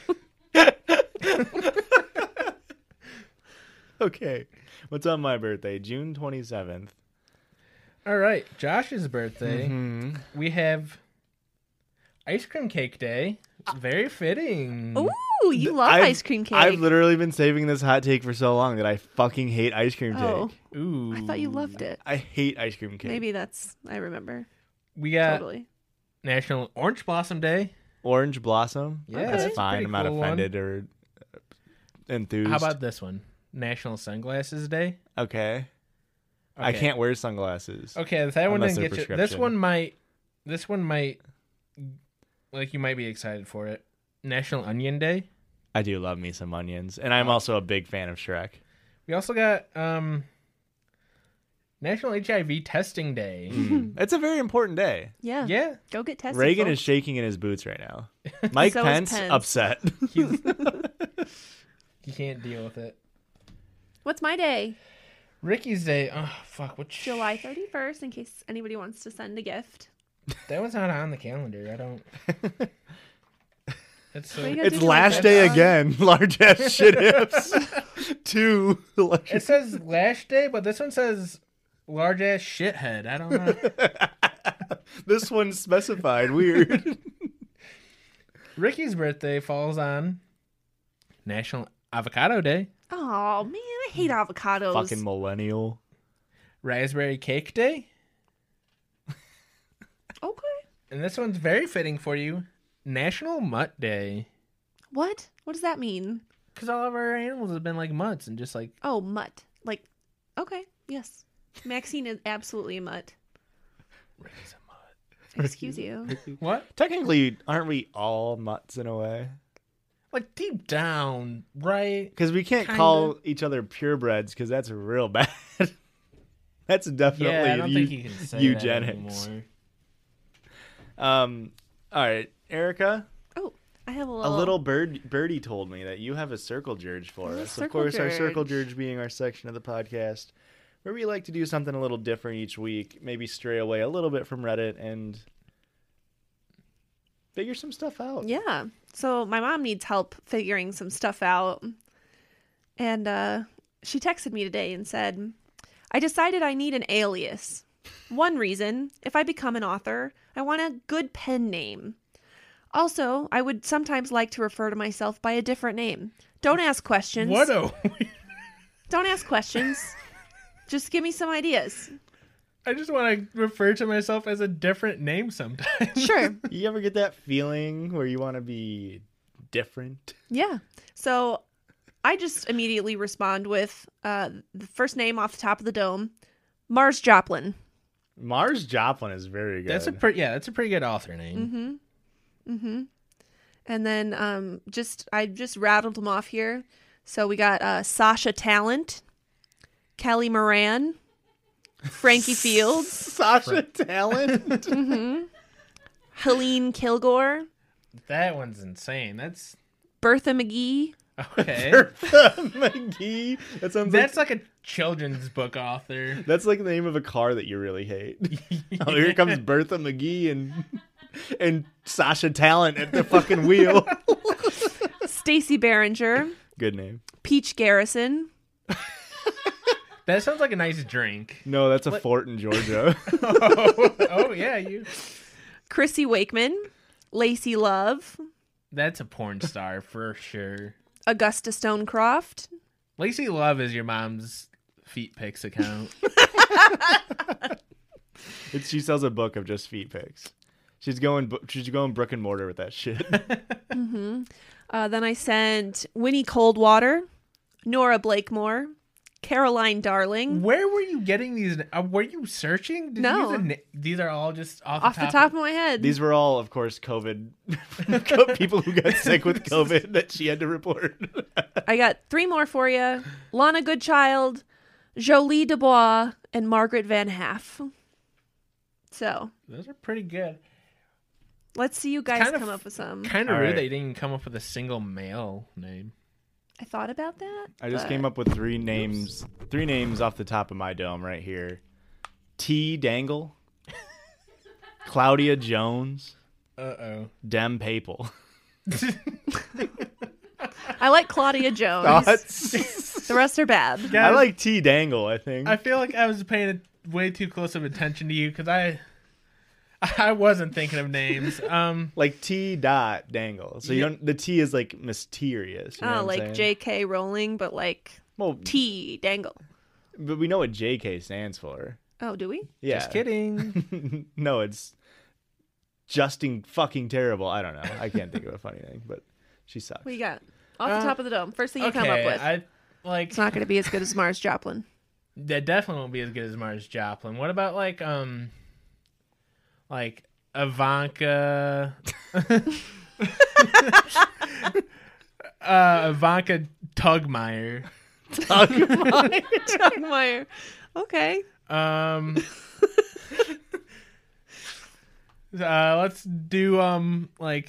Speaker 2: Okay. What's on my birthday? June twenty-seventh.
Speaker 3: All right, Josh's birthday.
Speaker 2: Mm-hmm.
Speaker 3: We have ice cream cake day. Very fitting.
Speaker 4: Ooh, you love
Speaker 2: I've-
Speaker 4: ice cream cake.
Speaker 2: I've literally been saving this hot take for so long that I fucking hate ice cream
Speaker 4: Oh.
Speaker 2: cake.
Speaker 3: Ooh.
Speaker 4: I thought you loved it.
Speaker 2: I hate ice cream cake.
Speaker 4: Maybe that's I remember.
Speaker 3: We got
Speaker 4: Totally.
Speaker 3: National Orange Blossom Day.
Speaker 2: Orange blossom.
Speaker 3: Yeah,
Speaker 2: that's
Speaker 3: that's a
Speaker 2: fine.
Speaker 3: pretty
Speaker 2: I'm not
Speaker 3: cool one.
Speaker 2: offended or enthused.
Speaker 3: How about this one? National Sunglasses Day.
Speaker 2: okay. I
Speaker 3: Okay.
Speaker 2: can't wear sunglasses.
Speaker 3: Okay, that one
Speaker 2: Unless
Speaker 3: didn't
Speaker 2: they're
Speaker 3: get you. This
Speaker 2: prescription.
Speaker 3: one might. This one might. Like you might be excited for it. National Onion Day.
Speaker 2: I do love me some Onions, and I'm also a big fan of Shrek.
Speaker 3: We also got um, National H I V Testing Day.
Speaker 2: Mm. It's a very important day.
Speaker 4: Yeah.
Speaker 3: Yeah.
Speaker 4: Go get tested.
Speaker 2: Reagan
Speaker 4: folks.
Speaker 2: is shaking in his boots right now. Mike
Speaker 4: So is
Speaker 2: Pence,
Speaker 4: Pence.
Speaker 2: upset.
Speaker 3: He's, he can't deal with it.
Speaker 4: What's my day?
Speaker 3: Ricky's Day. Oh, fuck. Which
Speaker 4: July thirty-first, in case anybody wants to send a gift.
Speaker 3: That one's not on the calendar. I don't. It's so.
Speaker 4: What are you gonna
Speaker 2: It's
Speaker 4: do,
Speaker 2: Lash
Speaker 4: like,
Speaker 2: Day
Speaker 4: that's on?
Speaker 2: again. Large ass shit hips. Two.
Speaker 3: It says Lash Day, but this one says large ass shithead. I don't know.
Speaker 2: This one's specified. Weird.
Speaker 3: Ricky's birthday falls on National Avocado Day,
Speaker 4: Oh man, I hate avocados.
Speaker 2: Fucking millennial.
Speaker 3: Raspberry Cake Day,
Speaker 4: Okay.
Speaker 3: and this one's very fitting for you, National Mutt Day.
Speaker 4: What? What does that mean?
Speaker 3: Because all of our animals have been like mutts and just like
Speaker 4: Oh, mutt. Like, okay, yes. Maxine is absolutely a mutt.
Speaker 3: Ricky's a mutt.
Speaker 4: Excuse you.
Speaker 3: What?
Speaker 2: Technically, aren't we all mutts in a way?
Speaker 3: Like deep down, right?
Speaker 2: Because we can't
Speaker 3: Kinda.
Speaker 2: call each other purebreds because that's real bad. That's definitely
Speaker 3: Yeah, I don't
Speaker 2: eu-
Speaker 3: think you can say
Speaker 2: eugenics.
Speaker 3: that anymore.
Speaker 2: Um, all right, Erica.
Speaker 4: Oh, I have a
Speaker 2: A
Speaker 4: little.
Speaker 2: little bird birdie told me that you have a circle jerge for
Speaker 4: A
Speaker 2: us.
Speaker 4: circle
Speaker 2: Of course, our circle
Speaker 4: jerge.
Speaker 2: jerge being our section of the podcast where we like to do something a little different each week, maybe stray away a little bit from Reddit and figure some stuff out.
Speaker 4: Yeah. So my mom needs help figuring some stuff out. And uh, she texted me today and said, I decided I need an alias. One reason, if I become an author, I want a good pen name. Also, I would sometimes like to refer to myself by a different name. Don't ask questions.
Speaker 3: What a.
Speaker 4: Don't ask questions. Just give me some ideas.
Speaker 3: I just want to refer to myself as a different name sometimes.
Speaker 4: Sure.
Speaker 2: You ever get that feeling where you want to be different?
Speaker 4: Yeah. So I just immediately respond with uh, the first name off the top of the dome, Mars Joplin.
Speaker 2: Mars Joplin is very good.
Speaker 3: That's a pretty yeah, that's a pretty good author name.
Speaker 4: Mm-hmm. Mm-hmm. And then um, just I just rattled them off here. So we got uh, Sasha Talent, Kelly Moran, Frankie Fields,
Speaker 2: Sasha Talent.
Speaker 4: mm-hmm. Helene Kilgore,
Speaker 3: That one's insane. That's
Speaker 4: Bertha McGee.
Speaker 3: okay.
Speaker 2: Bertha McGee. That sounds
Speaker 3: That's
Speaker 2: like
Speaker 3: like a children's book author.
Speaker 2: that's like the name of a car that you really hate. Oh, here comes Bertha McGee and and Sasha Talent at the fucking wheel.
Speaker 4: Stacy Barringer,
Speaker 2: Good name.
Speaker 4: Peach Garrison,
Speaker 3: That sounds like a nice drink.
Speaker 2: No, that's a
Speaker 3: What?
Speaker 2: fort in Georgia.
Speaker 3: oh, oh yeah, you.
Speaker 4: Chrissy Wakeman, Lacey Love,
Speaker 3: That's a porn star for sure.
Speaker 4: Augusta Stonecroft,
Speaker 3: Lacey Love is your mom's feet pics account.
Speaker 2: It's, she sells a book of just feet pics. She's going. bu- She's going brick and mortar with that shit.
Speaker 4: mm-hmm. uh, then I sent Winnie Coldwater, Nora Blakemore, Caroline Darling,
Speaker 3: Where were you getting these? Uh, were you searching? Did
Speaker 4: No.
Speaker 3: You use a na- these are all just off,
Speaker 4: off
Speaker 3: the
Speaker 4: the
Speaker 3: top.
Speaker 4: top of my head.
Speaker 2: These were all, of course, COVID people who got sick with COVID that she had to report.
Speaker 4: I got three more for you. Lana Goodchild, Jolie Dubois, and Margaret Van Haff. So
Speaker 3: Those are pretty good.
Speaker 4: let's see you guys
Speaker 3: kind of-
Speaker 4: come up with some.
Speaker 3: Kind of
Speaker 2: All
Speaker 3: rude
Speaker 2: right.
Speaker 3: they didn't come up with a single male name.
Speaker 4: I thought about that.
Speaker 2: I just
Speaker 4: but-
Speaker 2: came up with three names. Three names off the top of my dome right here. T. Dangle, Claudia Jones,
Speaker 3: Uh oh.
Speaker 2: Dem Papal.
Speaker 4: I like Claudia Jones.
Speaker 2: Thoughts?
Speaker 4: The rest are bad.
Speaker 2: I like T. Dangle, I think.
Speaker 3: I feel like I was paying a, way too close of attention to you because I, I wasn't thinking of names. Um,
Speaker 2: Like T. Dot Dangle. So you
Speaker 3: Yeah.
Speaker 2: don't. The T is like mysterious. You know
Speaker 4: Oh,
Speaker 2: what I'm
Speaker 4: like
Speaker 2: saying?
Speaker 4: J K Rowling, but like
Speaker 2: Well,
Speaker 4: T Dangle.
Speaker 2: but we know what J K stands for.
Speaker 4: Oh, do we?
Speaker 2: Yeah.
Speaker 3: Just kidding.
Speaker 2: No, it's Justin fucking terrible. I don't know. I can't think of a funny thing, but she sucks.
Speaker 4: What you got? Off
Speaker 3: Uh,
Speaker 4: the top of the dome. First thing you
Speaker 3: okay,
Speaker 4: come up with.
Speaker 3: I like
Speaker 4: It's not going to be as good as Mars Joplin.
Speaker 3: that. Definitely won't be as good as Mars Joplin. What about like um, like Ivanka? uh, Ivanka Tugmeyer.
Speaker 2: Tugmeyer.
Speaker 4: Tugmeyer. Okay.
Speaker 3: Um, uh, let's do um like.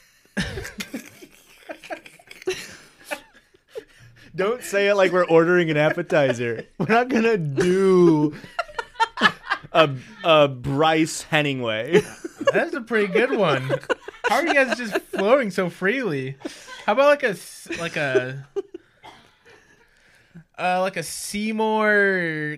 Speaker 2: Don't say it like we're ordering an appetizer. We're not gonna do a a Bryce Hemingway.
Speaker 3: That's a pretty good one. How are you guys just flowing so freely? How about like a s- like a uh like a Seymour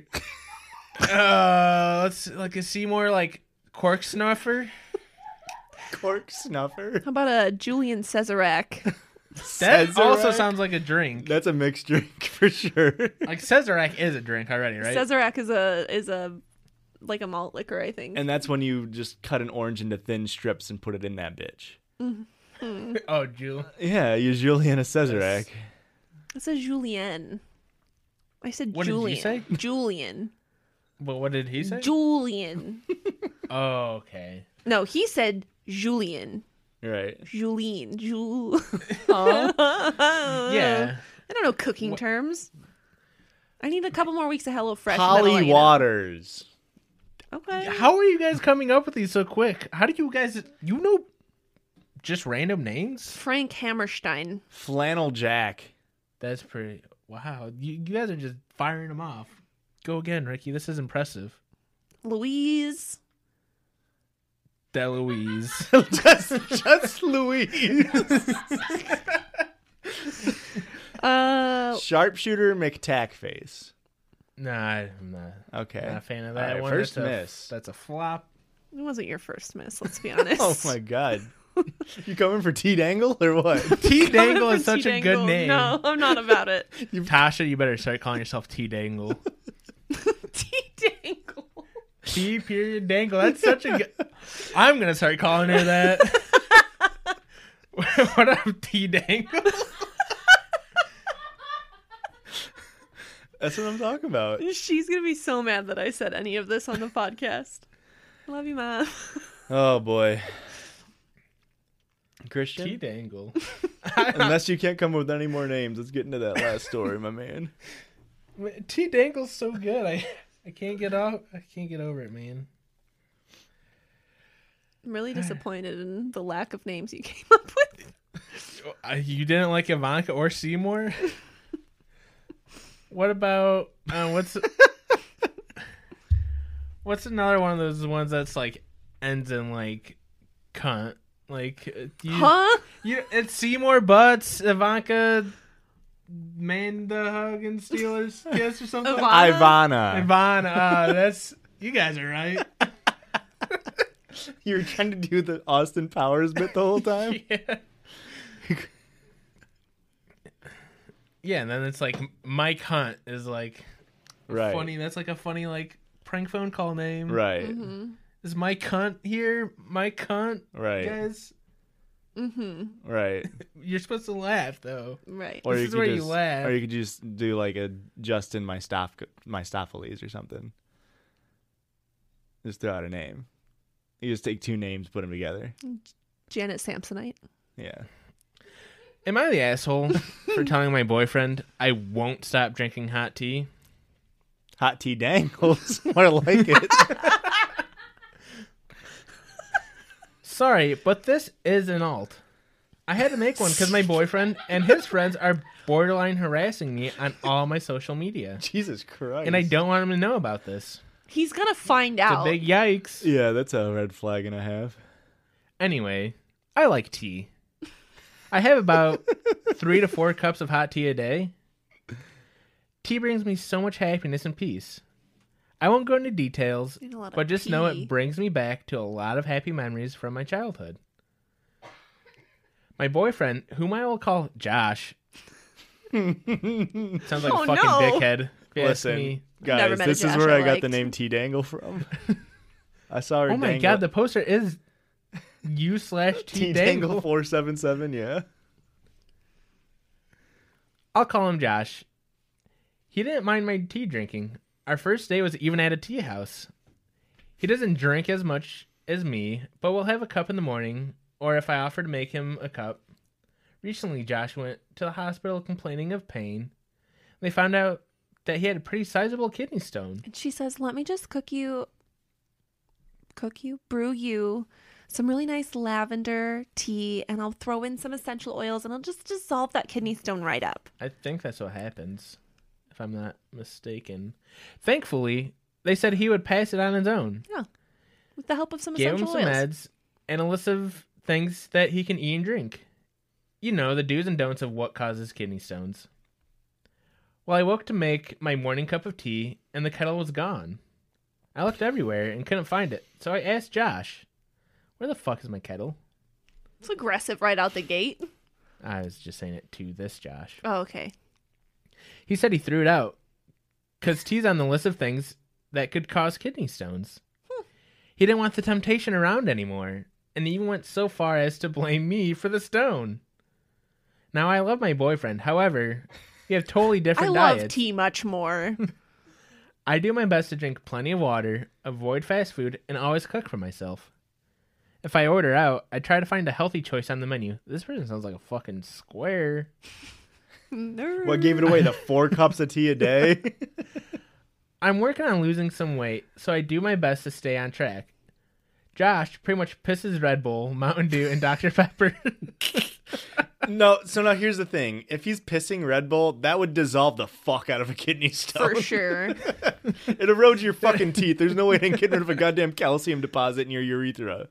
Speaker 3: uh let's like a Seymour like cork snuffer?
Speaker 2: Cork snuffer.
Speaker 4: How about a Julian Cesarak?
Speaker 3: That also
Speaker 2: Sazerac?
Speaker 3: sounds like a drink.
Speaker 2: That's a mixed drink for sure.
Speaker 3: Like Cesarak is a drink already, right?
Speaker 4: Cesarak is a is a like a malt liquor, I think.
Speaker 2: And that's when you just cut an orange into thin strips and put it in that bitch.
Speaker 3: Oh, Jul.
Speaker 2: Yeah, you Julian a Cesarac.
Speaker 4: It's a Julienne. I said
Speaker 3: What did you
Speaker 4: Julian.
Speaker 3: say?
Speaker 4: Julian.
Speaker 3: But what did he say?
Speaker 4: Julian.
Speaker 3: Oh, okay.
Speaker 4: No, he said Julian.
Speaker 2: Right.
Speaker 4: Julien. Jul.
Speaker 3: Yeah.
Speaker 4: I don't know cooking
Speaker 3: What-
Speaker 4: terms. I need a couple more weeks of HelloFresh. and then I'll
Speaker 2: Holly
Speaker 4: let you know.
Speaker 2: Waters.
Speaker 4: Okay.
Speaker 3: How are you guys coming up with these so quick? How do you guys, you know, just random names?
Speaker 4: Frank Hammerstein.
Speaker 2: Flannel Jack.
Speaker 3: That's pretty, wow. You, you guys are just firing them off. Go again, Ricky. This is impressive.
Speaker 4: Louise.
Speaker 3: Deloise.
Speaker 2: just, just Louise.
Speaker 4: Uh,
Speaker 2: Sharpshooter McTackface.
Speaker 3: Nah, I'm not,
Speaker 2: Okay.
Speaker 3: not a fan of
Speaker 2: All
Speaker 3: that
Speaker 2: right,
Speaker 3: one.
Speaker 2: first
Speaker 3: that's
Speaker 2: miss.
Speaker 3: A, that's a flop.
Speaker 4: it wasn't your first miss, let's be honest.
Speaker 2: Oh my god. You coming for T Dangle or what?
Speaker 3: T
Speaker 4: Coming
Speaker 3: Dangle
Speaker 4: for
Speaker 3: is such a
Speaker 4: T-Dangle.
Speaker 3: good name.
Speaker 4: No, I'm not about it.
Speaker 3: Tasha, you better start calling yourself T Dangle.
Speaker 4: T-Dangle.
Speaker 3: T period Dangle. That's such a good. I'm gonna start calling her that. What up, T Dangle?
Speaker 2: That's what I'm talking about.
Speaker 4: She's going to be so mad that I said any of this on the podcast. Love you, Mom.
Speaker 2: Oh boy. Christian?
Speaker 3: T Dangle.
Speaker 2: Unless you can't come up with any more names, let's get into that last story, my man.
Speaker 3: T Dangle's so good. I I can't get off. I can't get over it, man.
Speaker 4: I'm really disappointed in the lack of names you came up with.
Speaker 3: Uh, You didn't like Ivanka or Seymour? What about uh, what's what's another one of those ones that's like ends in like cunt? Like uh, you,
Speaker 4: Huh?
Speaker 3: You, it's Seymour Butts, Ivanka, man the hug and Steelers kiss or something.
Speaker 4: Ivana?
Speaker 2: Ivana.
Speaker 3: Ivana, uh, that's you guys are right.
Speaker 2: You were trying to do the Austin Powers bit the whole time?
Speaker 3: Yeah. Yeah, and then it's like Mike Hunt is like
Speaker 2: Right.
Speaker 3: funny. That's like a funny like prank phone call name.
Speaker 2: Right.
Speaker 4: Mm-hmm.
Speaker 3: Is Mike Hunt here? Mike Hunt,
Speaker 2: Right.
Speaker 3: guys.
Speaker 4: Mm-hmm.
Speaker 2: Right.
Speaker 3: You're supposed to laugh though.
Speaker 4: Right.
Speaker 2: Or
Speaker 3: This
Speaker 2: you
Speaker 3: is
Speaker 2: could
Speaker 3: where you
Speaker 2: just,
Speaker 3: laugh.
Speaker 2: Or you could just do like a Justin my staff my Stopheles or something. Just throw out a name. You just take two names, put them together.
Speaker 4: Janet Samsonite.
Speaker 2: Yeah.
Speaker 3: Am I the asshole for telling my boyfriend I won't stop drinking hot tea?
Speaker 2: Hot tea dangles. More like it.
Speaker 3: Sorry, but this is an alt. I had to make one because my boyfriend and his friends are borderline harassing me on all my social media.
Speaker 2: Jesus Christ.
Speaker 3: And I don't want him to know about this.
Speaker 4: He's gonna find
Speaker 3: It's
Speaker 4: out.
Speaker 3: a big yikes.
Speaker 2: Yeah, that's a red flag and a half.
Speaker 3: Anyway, I like tea. I have about three to four cups of hot tea a day. Tea brings me so much happiness and peace. I won't go into details,
Speaker 4: Need a lot of
Speaker 3: but just know
Speaker 4: pee.
Speaker 3: it brings me back to a lot of happy memories from my childhood. My boyfriend, whom I will call Josh, sounds like
Speaker 4: Oh,
Speaker 3: a fucking
Speaker 4: no.
Speaker 3: dickhead. If you ask
Speaker 2: Listen,
Speaker 3: me.
Speaker 4: Never
Speaker 2: guys,
Speaker 4: met a
Speaker 2: this is
Speaker 4: Josh
Speaker 2: where
Speaker 4: I
Speaker 2: I got the
Speaker 4: liked.
Speaker 2: name T Dangle from. I saw her
Speaker 3: Oh my
Speaker 2: dangle-
Speaker 3: god, the poster is you slash
Speaker 2: T
Speaker 3: T
Speaker 2: Dangle
Speaker 3: Dangle.
Speaker 2: four seven seven, yeah.
Speaker 3: I'll call him Josh. He didn't mind my tea drinking. Our first day was even at a tea house. He doesn't drink as much as me, but we'll have a cup in the morning, or if I offer to make him a cup. Recently, Josh went to the hospital complaining of pain. They found out that he had a pretty sizable kidney stone.
Speaker 4: And she says, let me just cook you, cook you, brew you some really nice lavender tea, and I'll throw in some essential oils, and I'll just dissolve that kidney stone right up.
Speaker 3: I think that's what happens, if I'm not mistaken. Thankfully, they said he would pass it on his own.
Speaker 4: Yeah. With the help of some
Speaker 3: Gave him
Speaker 4: essential
Speaker 3: some
Speaker 4: oils.
Speaker 3: meds and a list of things that he can eat and drink. You know, the do's and don'ts of what causes kidney stones. Well, I woke to make my morning cup of tea, and the kettle was gone. I looked everywhere and couldn't find it, so I asked Josh, where the fuck is my kettle?
Speaker 4: It's aggressive right out the gate.
Speaker 3: I was just saying it to this Josh.
Speaker 4: Oh, okay.
Speaker 3: He said he threw it out, because tea's on the list of things that could cause kidney stones.
Speaker 4: Hmm.
Speaker 3: He didn't want the temptation around anymore, and even went so far as to blame me for the stone. Now, I love my boyfriend. However, we have totally different
Speaker 4: I love
Speaker 3: diets.
Speaker 4: tea much more.
Speaker 3: I do my best to drink plenty of water, avoid fast food, and always cook for myself. If I order out, I try to find a healthy choice on the menu. This person sounds like a fucking square.
Speaker 4: Nerd.
Speaker 2: What gave it away? The four cups of tea a day?
Speaker 3: I'm working on losing some weight, so I do my best to stay on track. Josh pretty much pisses Red Bull, Mountain Dew, and Doctor Pepper.
Speaker 2: No, so now here's the thing. If he's pissing Red Bull, that would dissolve the fuck out of a kidney stone.
Speaker 4: For sure.
Speaker 2: It erodes your fucking teeth. There's no way to get rid of a goddamn calcium deposit in your urethra.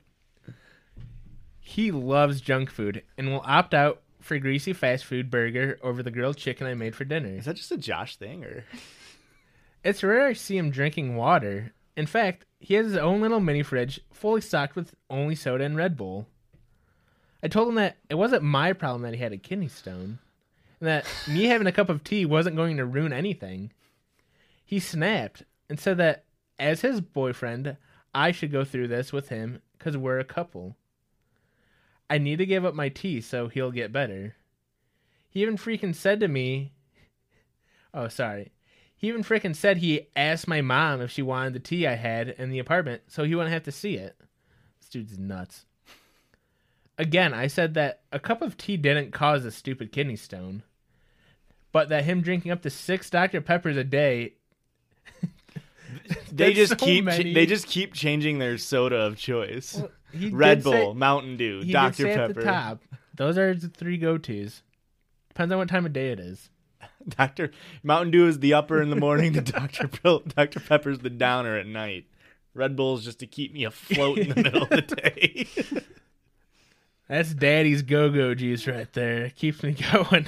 Speaker 3: He loves junk food and will opt out for greasy fast food burger over the grilled chicken I made for dinner.
Speaker 2: Is that just a Josh thing, or?
Speaker 3: It's rare I see him drinking water. In fact, he has his own little mini fridge fully stocked with only soda and Red Bull. I told him that it wasn't my problem that he had a kidney stone, and that me having a cup of tea wasn't going to ruin anything. He snapped and said that as his boyfriend, I should go through this with him because we're a couple. I need to give up my tea so he'll get better. He even freaking said to me, oh, sorry. He even freaking said he asked my mom if she wanted the tea I had in the apartment so he wouldn't have to see it. This dude's nuts. Again, I said that a cup of tea didn't cause a stupid kidney stone, but that him drinking up to six Doctor Peppers a day.
Speaker 2: They just
Speaker 3: so
Speaker 2: keep
Speaker 3: many.
Speaker 2: they just keep changing their soda of choice.
Speaker 3: Well, he
Speaker 2: Red
Speaker 3: did
Speaker 2: Bull,
Speaker 3: say-
Speaker 2: Mountain Dew,
Speaker 3: He
Speaker 2: Doctor
Speaker 3: did say
Speaker 2: Pepper.
Speaker 3: at the top. Those are the three go-tos. Depends on what time of day it is.
Speaker 2: Doctor Mountain Dew is the upper in the morning. The Doctor Doctor Pepper's the downer at night. Red Bull's just to keep me afloat in the middle of the day.
Speaker 3: That's Daddy's go-go juice right there. It keeps me going.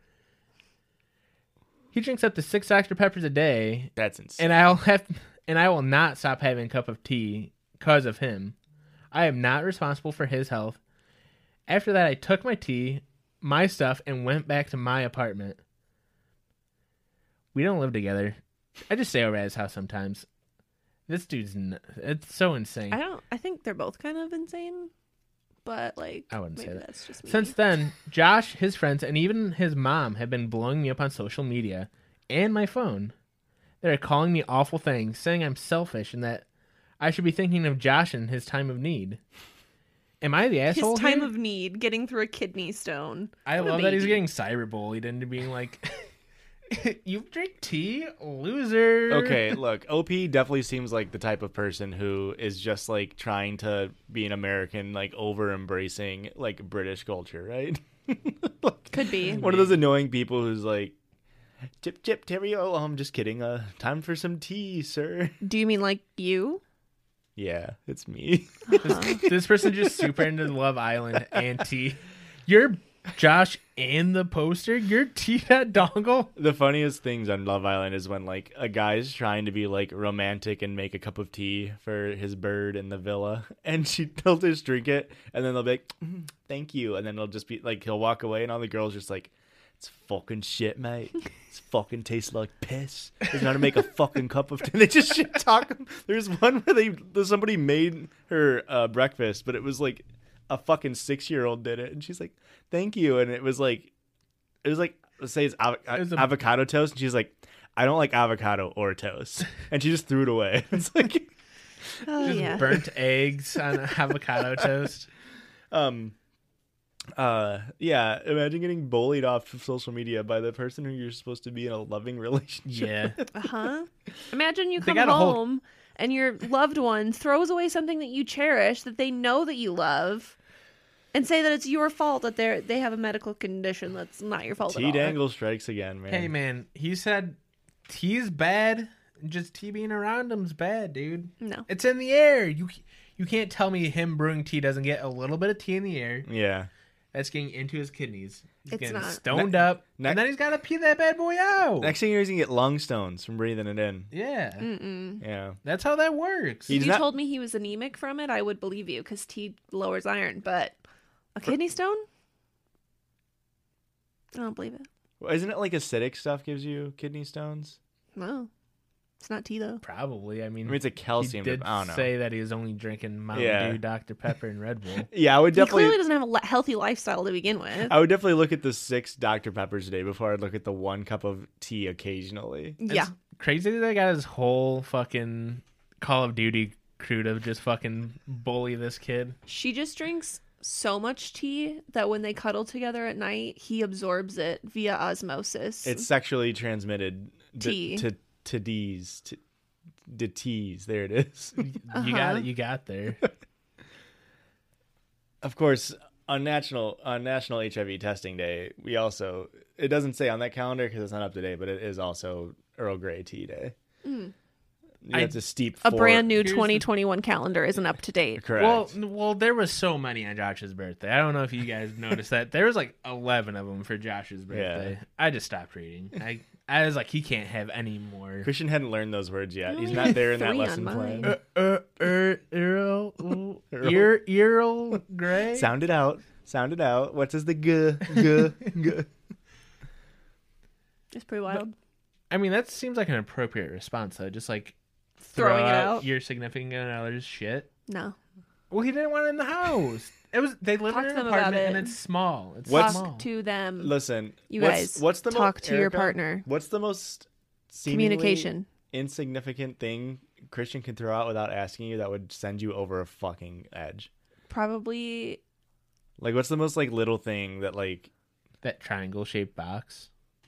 Speaker 3: He drinks up to six Doctor Peppers a day,
Speaker 2: That's insane.
Speaker 3: and I'll have, and I will not stop having a cup of tea because of him. I am not responsible for his health. After that, I took my tea, my stuff, and went back to my apartment. We don't live together. I just stay over at his house sometimes. This dude's n- it's so insane.
Speaker 4: I don't. I think they're both kind of insane, but like
Speaker 3: I wouldn't say
Speaker 4: maybe
Speaker 3: that.
Speaker 4: that's just me.
Speaker 3: Since then, Josh, his friends, and even his mom have been blowing me up on social media and my phone. They're calling me awful things, saying I'm selfish and that I should be thinking of Josh in his time of need. Am I the
Speaker 4: his
Speaker 3: asshole
Speaker 4: time
Speaker 3: here?
Speaker 4: of need, getting through a kidney stone.
Speaker 3: I
Speaker 4: What a
Speaker 3: love that he's
Speaker 4: baby.
Speaker 3: getting cyberbullied into being like, you drink tea? Loser.
Speaker 2: Okay, look, O P definitely seems like the type of person who is just like trying to be an American, like over embracing like British culture, right?
Speaker 4: Could be.
Speaker 2: One of those annoying people who's like, chip chip Terry, oh, I'm just kidding. Uh, time for some tea, sir.
Speaker 4: Do you mean like you?
Speaker 2: Yeah, it's me.
Speaker 3: This, this person just super into Love Island and tea. You're Josh and the poster? You're tea that dongle?
Speaker 2: The funniest things on Love Island is when like a guy's trying to be like romantic and make a cup of tea for his bird in the villa, and she they'll just drink it, and then they'll be like, mm, "Thank you," and then they'll just be like, he'll walk away, and all the girls just like, "It's fucking shit, mate. It's fucking tastes like piss. There's how to make a fucking cup of tea." They just shit talk. There's one where they somebody made her uh, breakfast, but it was like a fucking six year old did it, and she's like, "Thank you," and it was like, it was like, let's say it's av-
Speaker 3: It was a-
Speaker 2: avocado toast, and she's like, "I don't like avocado or toast," and she just threw it away. It's like,
Speaker 4: Oh
Speaker 3: Just
Speaker 4: yeah.
Speaker 3: burnt eggs on avocado toast.
Speaker 2: um, Uh, yeah. Imagine getting bullied off of social media by the person who you're supposed to be in a loving relationship.
Speaker 3: Yeah.
Speaker 4: Uh-huh. Imagine you
Speaker 3: They
Speaker 4: come
Speaker 3: got a whole-
Speaker 4: home and your loved one throws away something that you cherish, that they know that you love, and say that it's your fault that they're they have a medical condition that's not your fault at
Speaker 2: T
Speaker 4: all.
Speaker 2: Dangle strikes again, man.
Speaker 3: Hey, man, he said tea's bad. Just tea being around him's bad, dude.
Speaker 4: No.
Speaker 3: It's in the air. You you can't tell me him brewing tea doesn't get a little bit of tea in the air.
Speaker 2: Yeah.
Speaker 3: That's getting into his kidneys. He's
Speaker 4: It's
Speaker 3: getting
Speaker 4: not.
Speaker 3: stoned
Speaker 2: Ne-
Speaker 3: up.
Speaker 2: ne-
Speaker 3: and then he's got to pee that bad boy out.
Speaker 2: Next thing he's gonna get lung stones from breathing it in.
Speaker 3: Yeah.
Speaker 4: Mm-mm.
Speaker 2: Yeah.
Speaker 3: That's how that works.
Speaker 2: He's
Speaker 4: If you
Speaker 2: not-
Speaker 4: told me he was anemic from it, I would believe you, because tea lowers iron. But a kidney stone? I don't believe it.
Speaker 2: Well, isn't it like acidic stuff gives you kidney stones?
Speaker 4: No. It's not tea, though.
Speaker 3: Probably. I mean,
Speaker 2: I mean, it's a calcium.
Speaker 3: he did
Speaker 2: dip- I don't know.
Speaker 3: say that he was only drinking Mountain
Speaker 2: Yeah.
Speaker 3: Dew, Doctor Pepper, and Red Bull.
Speaker 2: Yeah, I would
Speaker 4: He
Speaker 2: definitely.
Speaker 4: clearly doesn't have a le- healthy lifestyle to begin with.
Speaker 2: I would definitely look at the six Doctor Peppers a day before I'd look at the one cup of tea occasionally.
Speaker 4: Yeah.
Speaker 3: It's crazy that they got his whole fucking Call of Duty crew to just fucking bully this kid.
Speaker 4: She just drinks so much tea that when they cuddle together at night, he absorbs it via osmosis.
Speaker 2: It's sexually transmitted
Speaker 4: Tea.
Speaker 2: d- to to D's to, to T's. There it is.
Speaker 3: You got it. You got there.
Speaker 2: Of course, on national on National H I V Testing Day, we also it doesn't say on that calendar because it's not up to date, but it is also Earl Grey Tea Day.
Speaker 4: Mm.
Speaker 2: You
Speaker 3: I-
Speaker 2: have to steep
Speaker 4: a
Speaker 2: four-
Speaker 4: brand new
Speaker 3: Here's the-
Speaker 4: twenty twenty-one calendar isn't up to date.
Speaker 2: Correct.
Speaker 3: Well, n- well, there was so many on Josh's birthday. I don't know if you guys noticed that. There was like eleven of them for Josh's birthday. I just stopped reading. I I was like, he can't have any more.
Speaker 2: Christian hadn't learned those words yet.
Speaker 4: I
Speaker 2: He's
Speaker 4: only
Speaker 2: not
Speaker 4: have
Speaker 2: there in that
Speaker 4: three on
Speaker 2: lesson
Speaker 4: mine.
Speaker 2: plan.
Speaker 3: Uh, uh, er, Earl, ooh,
Speaker 2: Earl.
Speaker 3: Ear, Earl Grey.
Speaker 2: Sound it out. Sound it out. What does the g g g?
Speaker 4: It's pretty wild.
Speaker 3: I mean, that seems like an appropriate response, though. Just like
Speaker 4: Throwing
Speaker 3: throw
Speaker 4: it out?
Speaker 3: your significant other's shit.
Speaker 4: No.
Speaker 3: Well, he didn't want it in the house. It was they live
Speaker 4: Talk
Speaker 3: in
Speaker 4: to
Speaker 3: an
Speaker 4: them about
Speaker 3: apartment and
Speaker 4: it.
Speaker 3: it's small. It's
Speaker 2: What's-
Speaker 3: small.
Speaker 4: Talk to them.
Speaker 2: Listen,
Speaker 4: You
Speaker 2: what's,
Speaker 4: guys,
Speaker 2: what's the mo-
Speaker 4: talk to your
Speaker 2: Erica,
Speaker 4: partner.
Speaker 2: What's the most seemingly
Speaker 4: Communication.
Speaker 2: insignificant thing Christian can throw out without asking you that would send you over a fucking edge?
Speaker 4: Probably
Speaker 2: Like, what's the most like little thing that like?
Speaker 3: That triangle shaped box.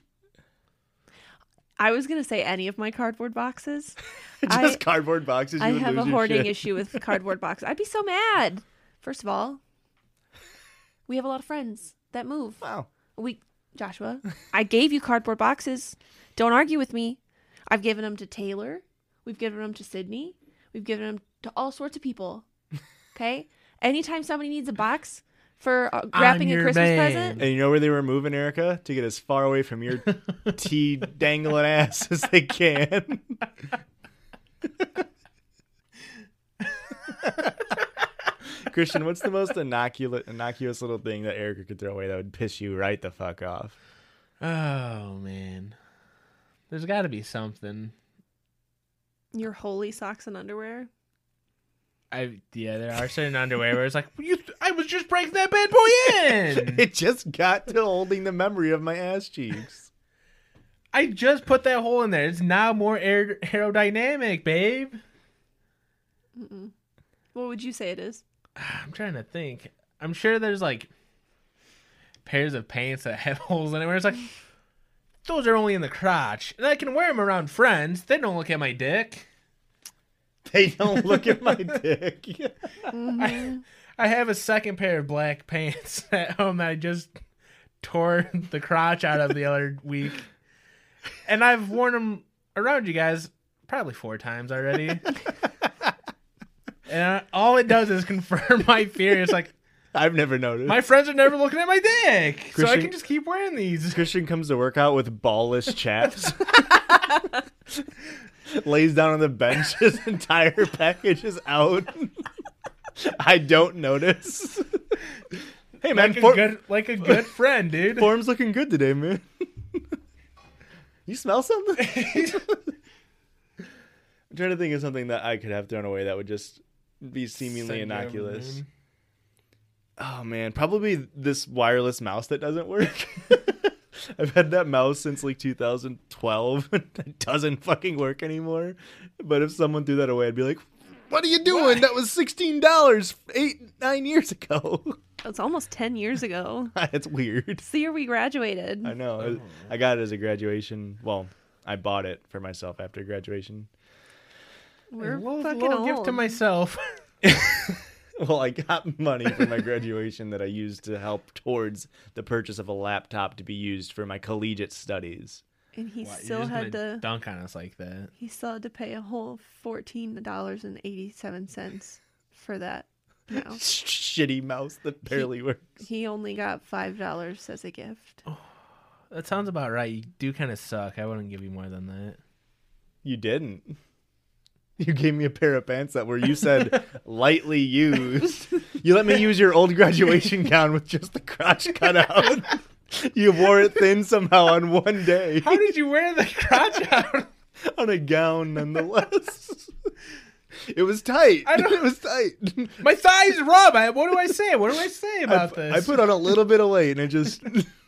Speaker 4: I was gonna say any of my cardboard boxes.
Speaker 2: Just
Speaker 4: I-
Speaker 2: cardboard boxes. You
Speaker 4: I
Speaker 2: would
Speaker 4: have a
Speaker 2: lose your
Speaker 4: hoarding
Speaker 2: shit.
Speaker 4: issue with cardboard boxes. I'd be so mad. First of all, we have a lot of friends that move.
Speaker 2: Wow.
Speaker 4: We, Joshua, I gave you cardboard boxes. Don't argue with me. I've given them to Taylor. We've given them to Sydney. We've given them to all sorts of people. Okay? Anytime somebody needs a box for uh, wrapping a
Speaker 3: your
Speaker 4: Christmas
Speaker 3: man.
Speaker 4: present,
Speaker 2: And you know where they were moving, Erica? To get as far away from your tea dangling ass as they can. Christian, what's the most innocuous, innocuous little thing that Erica could throw away that would piss you right the fuck off?
Speaker 3: Oh man, there's got to be something.
Speaker 4: your holy socks and underwear.
Speaker 3: I yeah, there are certain underwear where it's like you. Th- I was just breaking that bad boy in.
Speaker 2: It just got to holding the memory of my ass cheeks.
Speaker 3: I just put that hole in there. It's now more aer- aerodynamic, babe.
Speaker 4: Mm-mm. What would you say it is?
Speaker 3: I'm trying to think. I'm sure there's like pairs of pants that have holes in it where it's like those are only in the crotch, and I can wear them around friends. They don't look at my dick.
Speaker 2: They don't look at my dick.
Speaker 4: Mm-hmm.
Speaker 3: I have a second pair of black pants at home that I just tore the crotch out of the other week. And I've worn them around you guys probably four times already. And I, all it does is confirm my fear. It's like,
Speaker 2: I've never noticed.
Speaker 3: my friends are never looking at my dick. So I
Speaker 2: Christian-
Speaker 3: can just keep wearing these.
Speaker 2: Christian comes to work out with ballless chaps. Lays down on the bench. His entire package is out. I don't notice. Hey man,
Speaker 3: Like a,
Speaker 2: for-
Speaker 3: good, like a good friend, dude.
Speaker 2: form's looking good today, man. You smell something? I'm trying to think of something that I could have thrown away that would just be seemingly
Speaker 3: Send you over the
Speaker 2: innocuous.
Speaker 3: moon.
Speaker 2: Oh man, probably this wireless mouse that doesn't work. I've had that mouse since like two thousand twelve. It doesn't fucking work anymore. But if someone threw that away, I'd be like, "What are you doing?
Speaker 3: Why?
Speaker 2: That was sixteen dollars eight nine years ago."
Speaker 4: It's almost ten years ago.
Speaker 2: It's weird.
Speaker 4: It's the year we graduated.
Speaker 2: I know. It- I got it as a graduation. Well, I bought it for myself after graduation.
Speaker 4: We're
Speaker 3: a little,
Speaker 4: fucking
Speaker 3: little
Speaker 4: old.
Speaker 3: gift to myself.
Speaker 2: Well, I got money for my graduation that I used to help towards the purchase of a laptop to be used for my collegiate studies.
Speaker 4: And he
Speaker 3: Wow, you're
Speaker 4: still
Speaker 3: just
Speaker 4: had
Speaker 3: gonna
Speaker 4: to.
Speaker 3: dunk on us like that.
Speaker 4: He still had to pay a whole fourteen dollars and eighty-seven cents for that mouse.
Speaker 2: Shitty mouse that barely works.
Speaker 4: He only got five dollars as a gift.
Speaker 3: That sounds about right. You do kind of suck. I wouldn't give you more than that.
Speaker 2: You didn't. You gave me a pair of pants that were, you said, lightly used. You let me use your old graduation gown with just the crotch cut out. You wore it thin somehow on one day.
Speaker 3: How did you wear the crotch out?
Speaker 2: On a gown, nonetheless. It was tight.
Speaker 3: I don't-
Speaker 2: It was tight.
Speaker 3: My thighs rub. I, what do I say? What do I say
Speaker 2: I,
Speaker 3: about
Speaker 2: pu-
Speaker 3: this?
Speaker 2: I put on a little bit of weight and it just...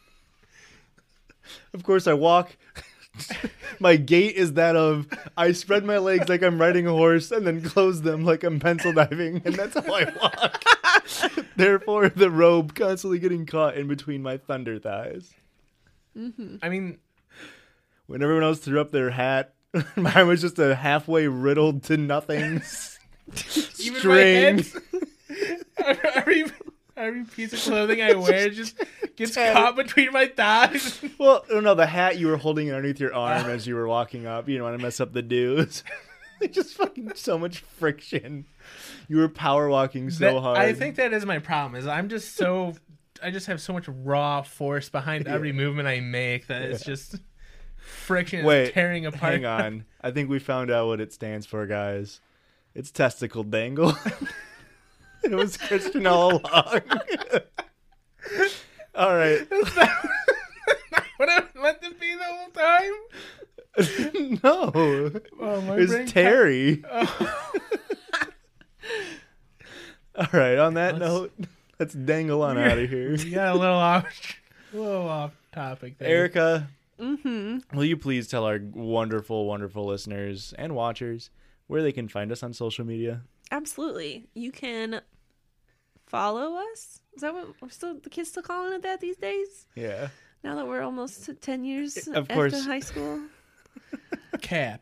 Speaker 2: Of course, I walk... My gait is that of I spread my legs like I'm riding a horse and then close them like I'm pencil diving, and that's how I walk. Therefore, the robe constantly getting caught in between my thunder thighs.
Speaker 3: I mean,
Speaker 2: When everyone else threw up their hat, mine was just a halfway riddled to nothing
Speaker 3: even
Speaker 2: string.
Speaker 3: my head, every, every piece of clothing I wear just gets caught between my thighs.
Speaker 2: Well, no, no, the hat you were holding underneath your arm as you were walking up. You didn't want to mess up the dues. Just fucking so much friction. You were power walking so
Speaker 3: That-
Speaker 2: hard.
Speaker 3: I think that is my problem. Is I'm just so I just have so much raw force behind every movement I make that it's just friction is
Speaker 2: Wait,
Speaker 3: tearing apart.
Speaker 2: hang on. I think we found out what it stands for, guys. It's testicle dangle. It was Christian all along. All right.
Speaker 3: What I meant to be the whole time?
Speaker 2: No.
Speaker 3: Oh, my
Speaker 2: It's
Speaker 3: brain
Speaker 2: Terry.
Speaker 3: Oh.
Speaker 2: All right. On that
Speaker 3: Let's-
Speaker 2: note, let's dangle on out of here.
Speaker 3: You got a little off, a little off topic there.
Speaker 2: Erica,
Speaker 4: Mm-hmm.
Speaker 2: will you please tell our wonderful, wonderful listeners and watchers where they can find us on social media?
Speaker 4: Absolutely. You can follow us. Is that what we're still the kids still calling it that these days?
Speaker 2: Yeah.
Speaker 4: Now that we're almost ten years
Speaker 2: Of
Speaker 4: after
Speaker 2: course.
Speaker 4: high school.
Speaker 3: Cap.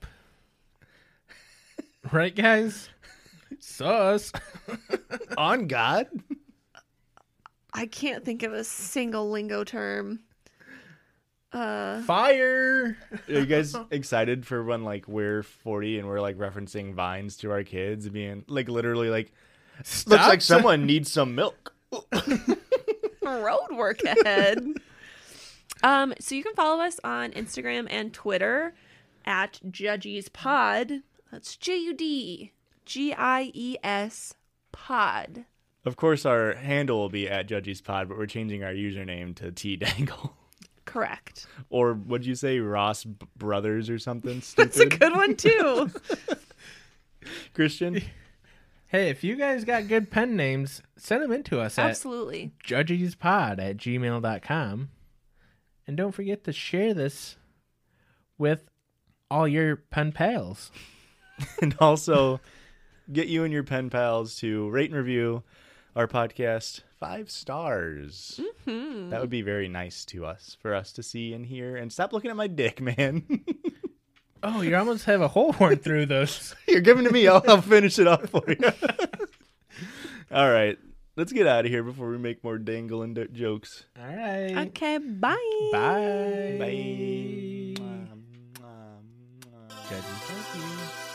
Speaker 3: Right, guys? Sus.
Speaker 2: On God?
Speaker 4: I can't think of a single lingo term. Uh,
Speaker 3: Fire.
Speaker 2: Are you guys excited for when like we're forty and we're like referencing Vines to our kids, being like literally like
Speaker 3: Stop.
Speaker 2: looks like someone needs some milk.
Speaker 4: road work ahead. um, so you can follow us on Instagram and Twitter at Judgies Pod. That's J U D G I E S Pod.
Speaker 2: Of course, our handle will be at Judgy's Pod, but we're changing our username to T Dangle.
Speaker 4: Correct.
Speaker 2: Or would you say Ross B- Brothers or something stupid?
Speaker 4: That's a good one too.
Speaker 2: Christian?
Speaker 3: Hey, if you guys got good pen names, send them in to us at
Speaker 4: Absolutely.
Speaker 3: judgiespod at gmail dot com. And don't forget to share this with all your pen pals.
Speaker 2: And also get you and your pen pals to rate and review our podcast five stars.
Speaker 4: Hmm.
Speaker 2: That would be very nice to us, for us to see and hear. And stop looking at my dick, man.
Speaker 3: Oh, you almost have a hole worn through those.
Speaker 2: You're giving to me. I'll, I'll finish it off for you. All right. Let's get out of here before we make more dangle and d- jokes.
Speaker 3: All right.
Speaker 4: Okay, bye.
Speaker 3: Bye.
Speaker 2: Bye.
Speaker 3: Judgy, thank you.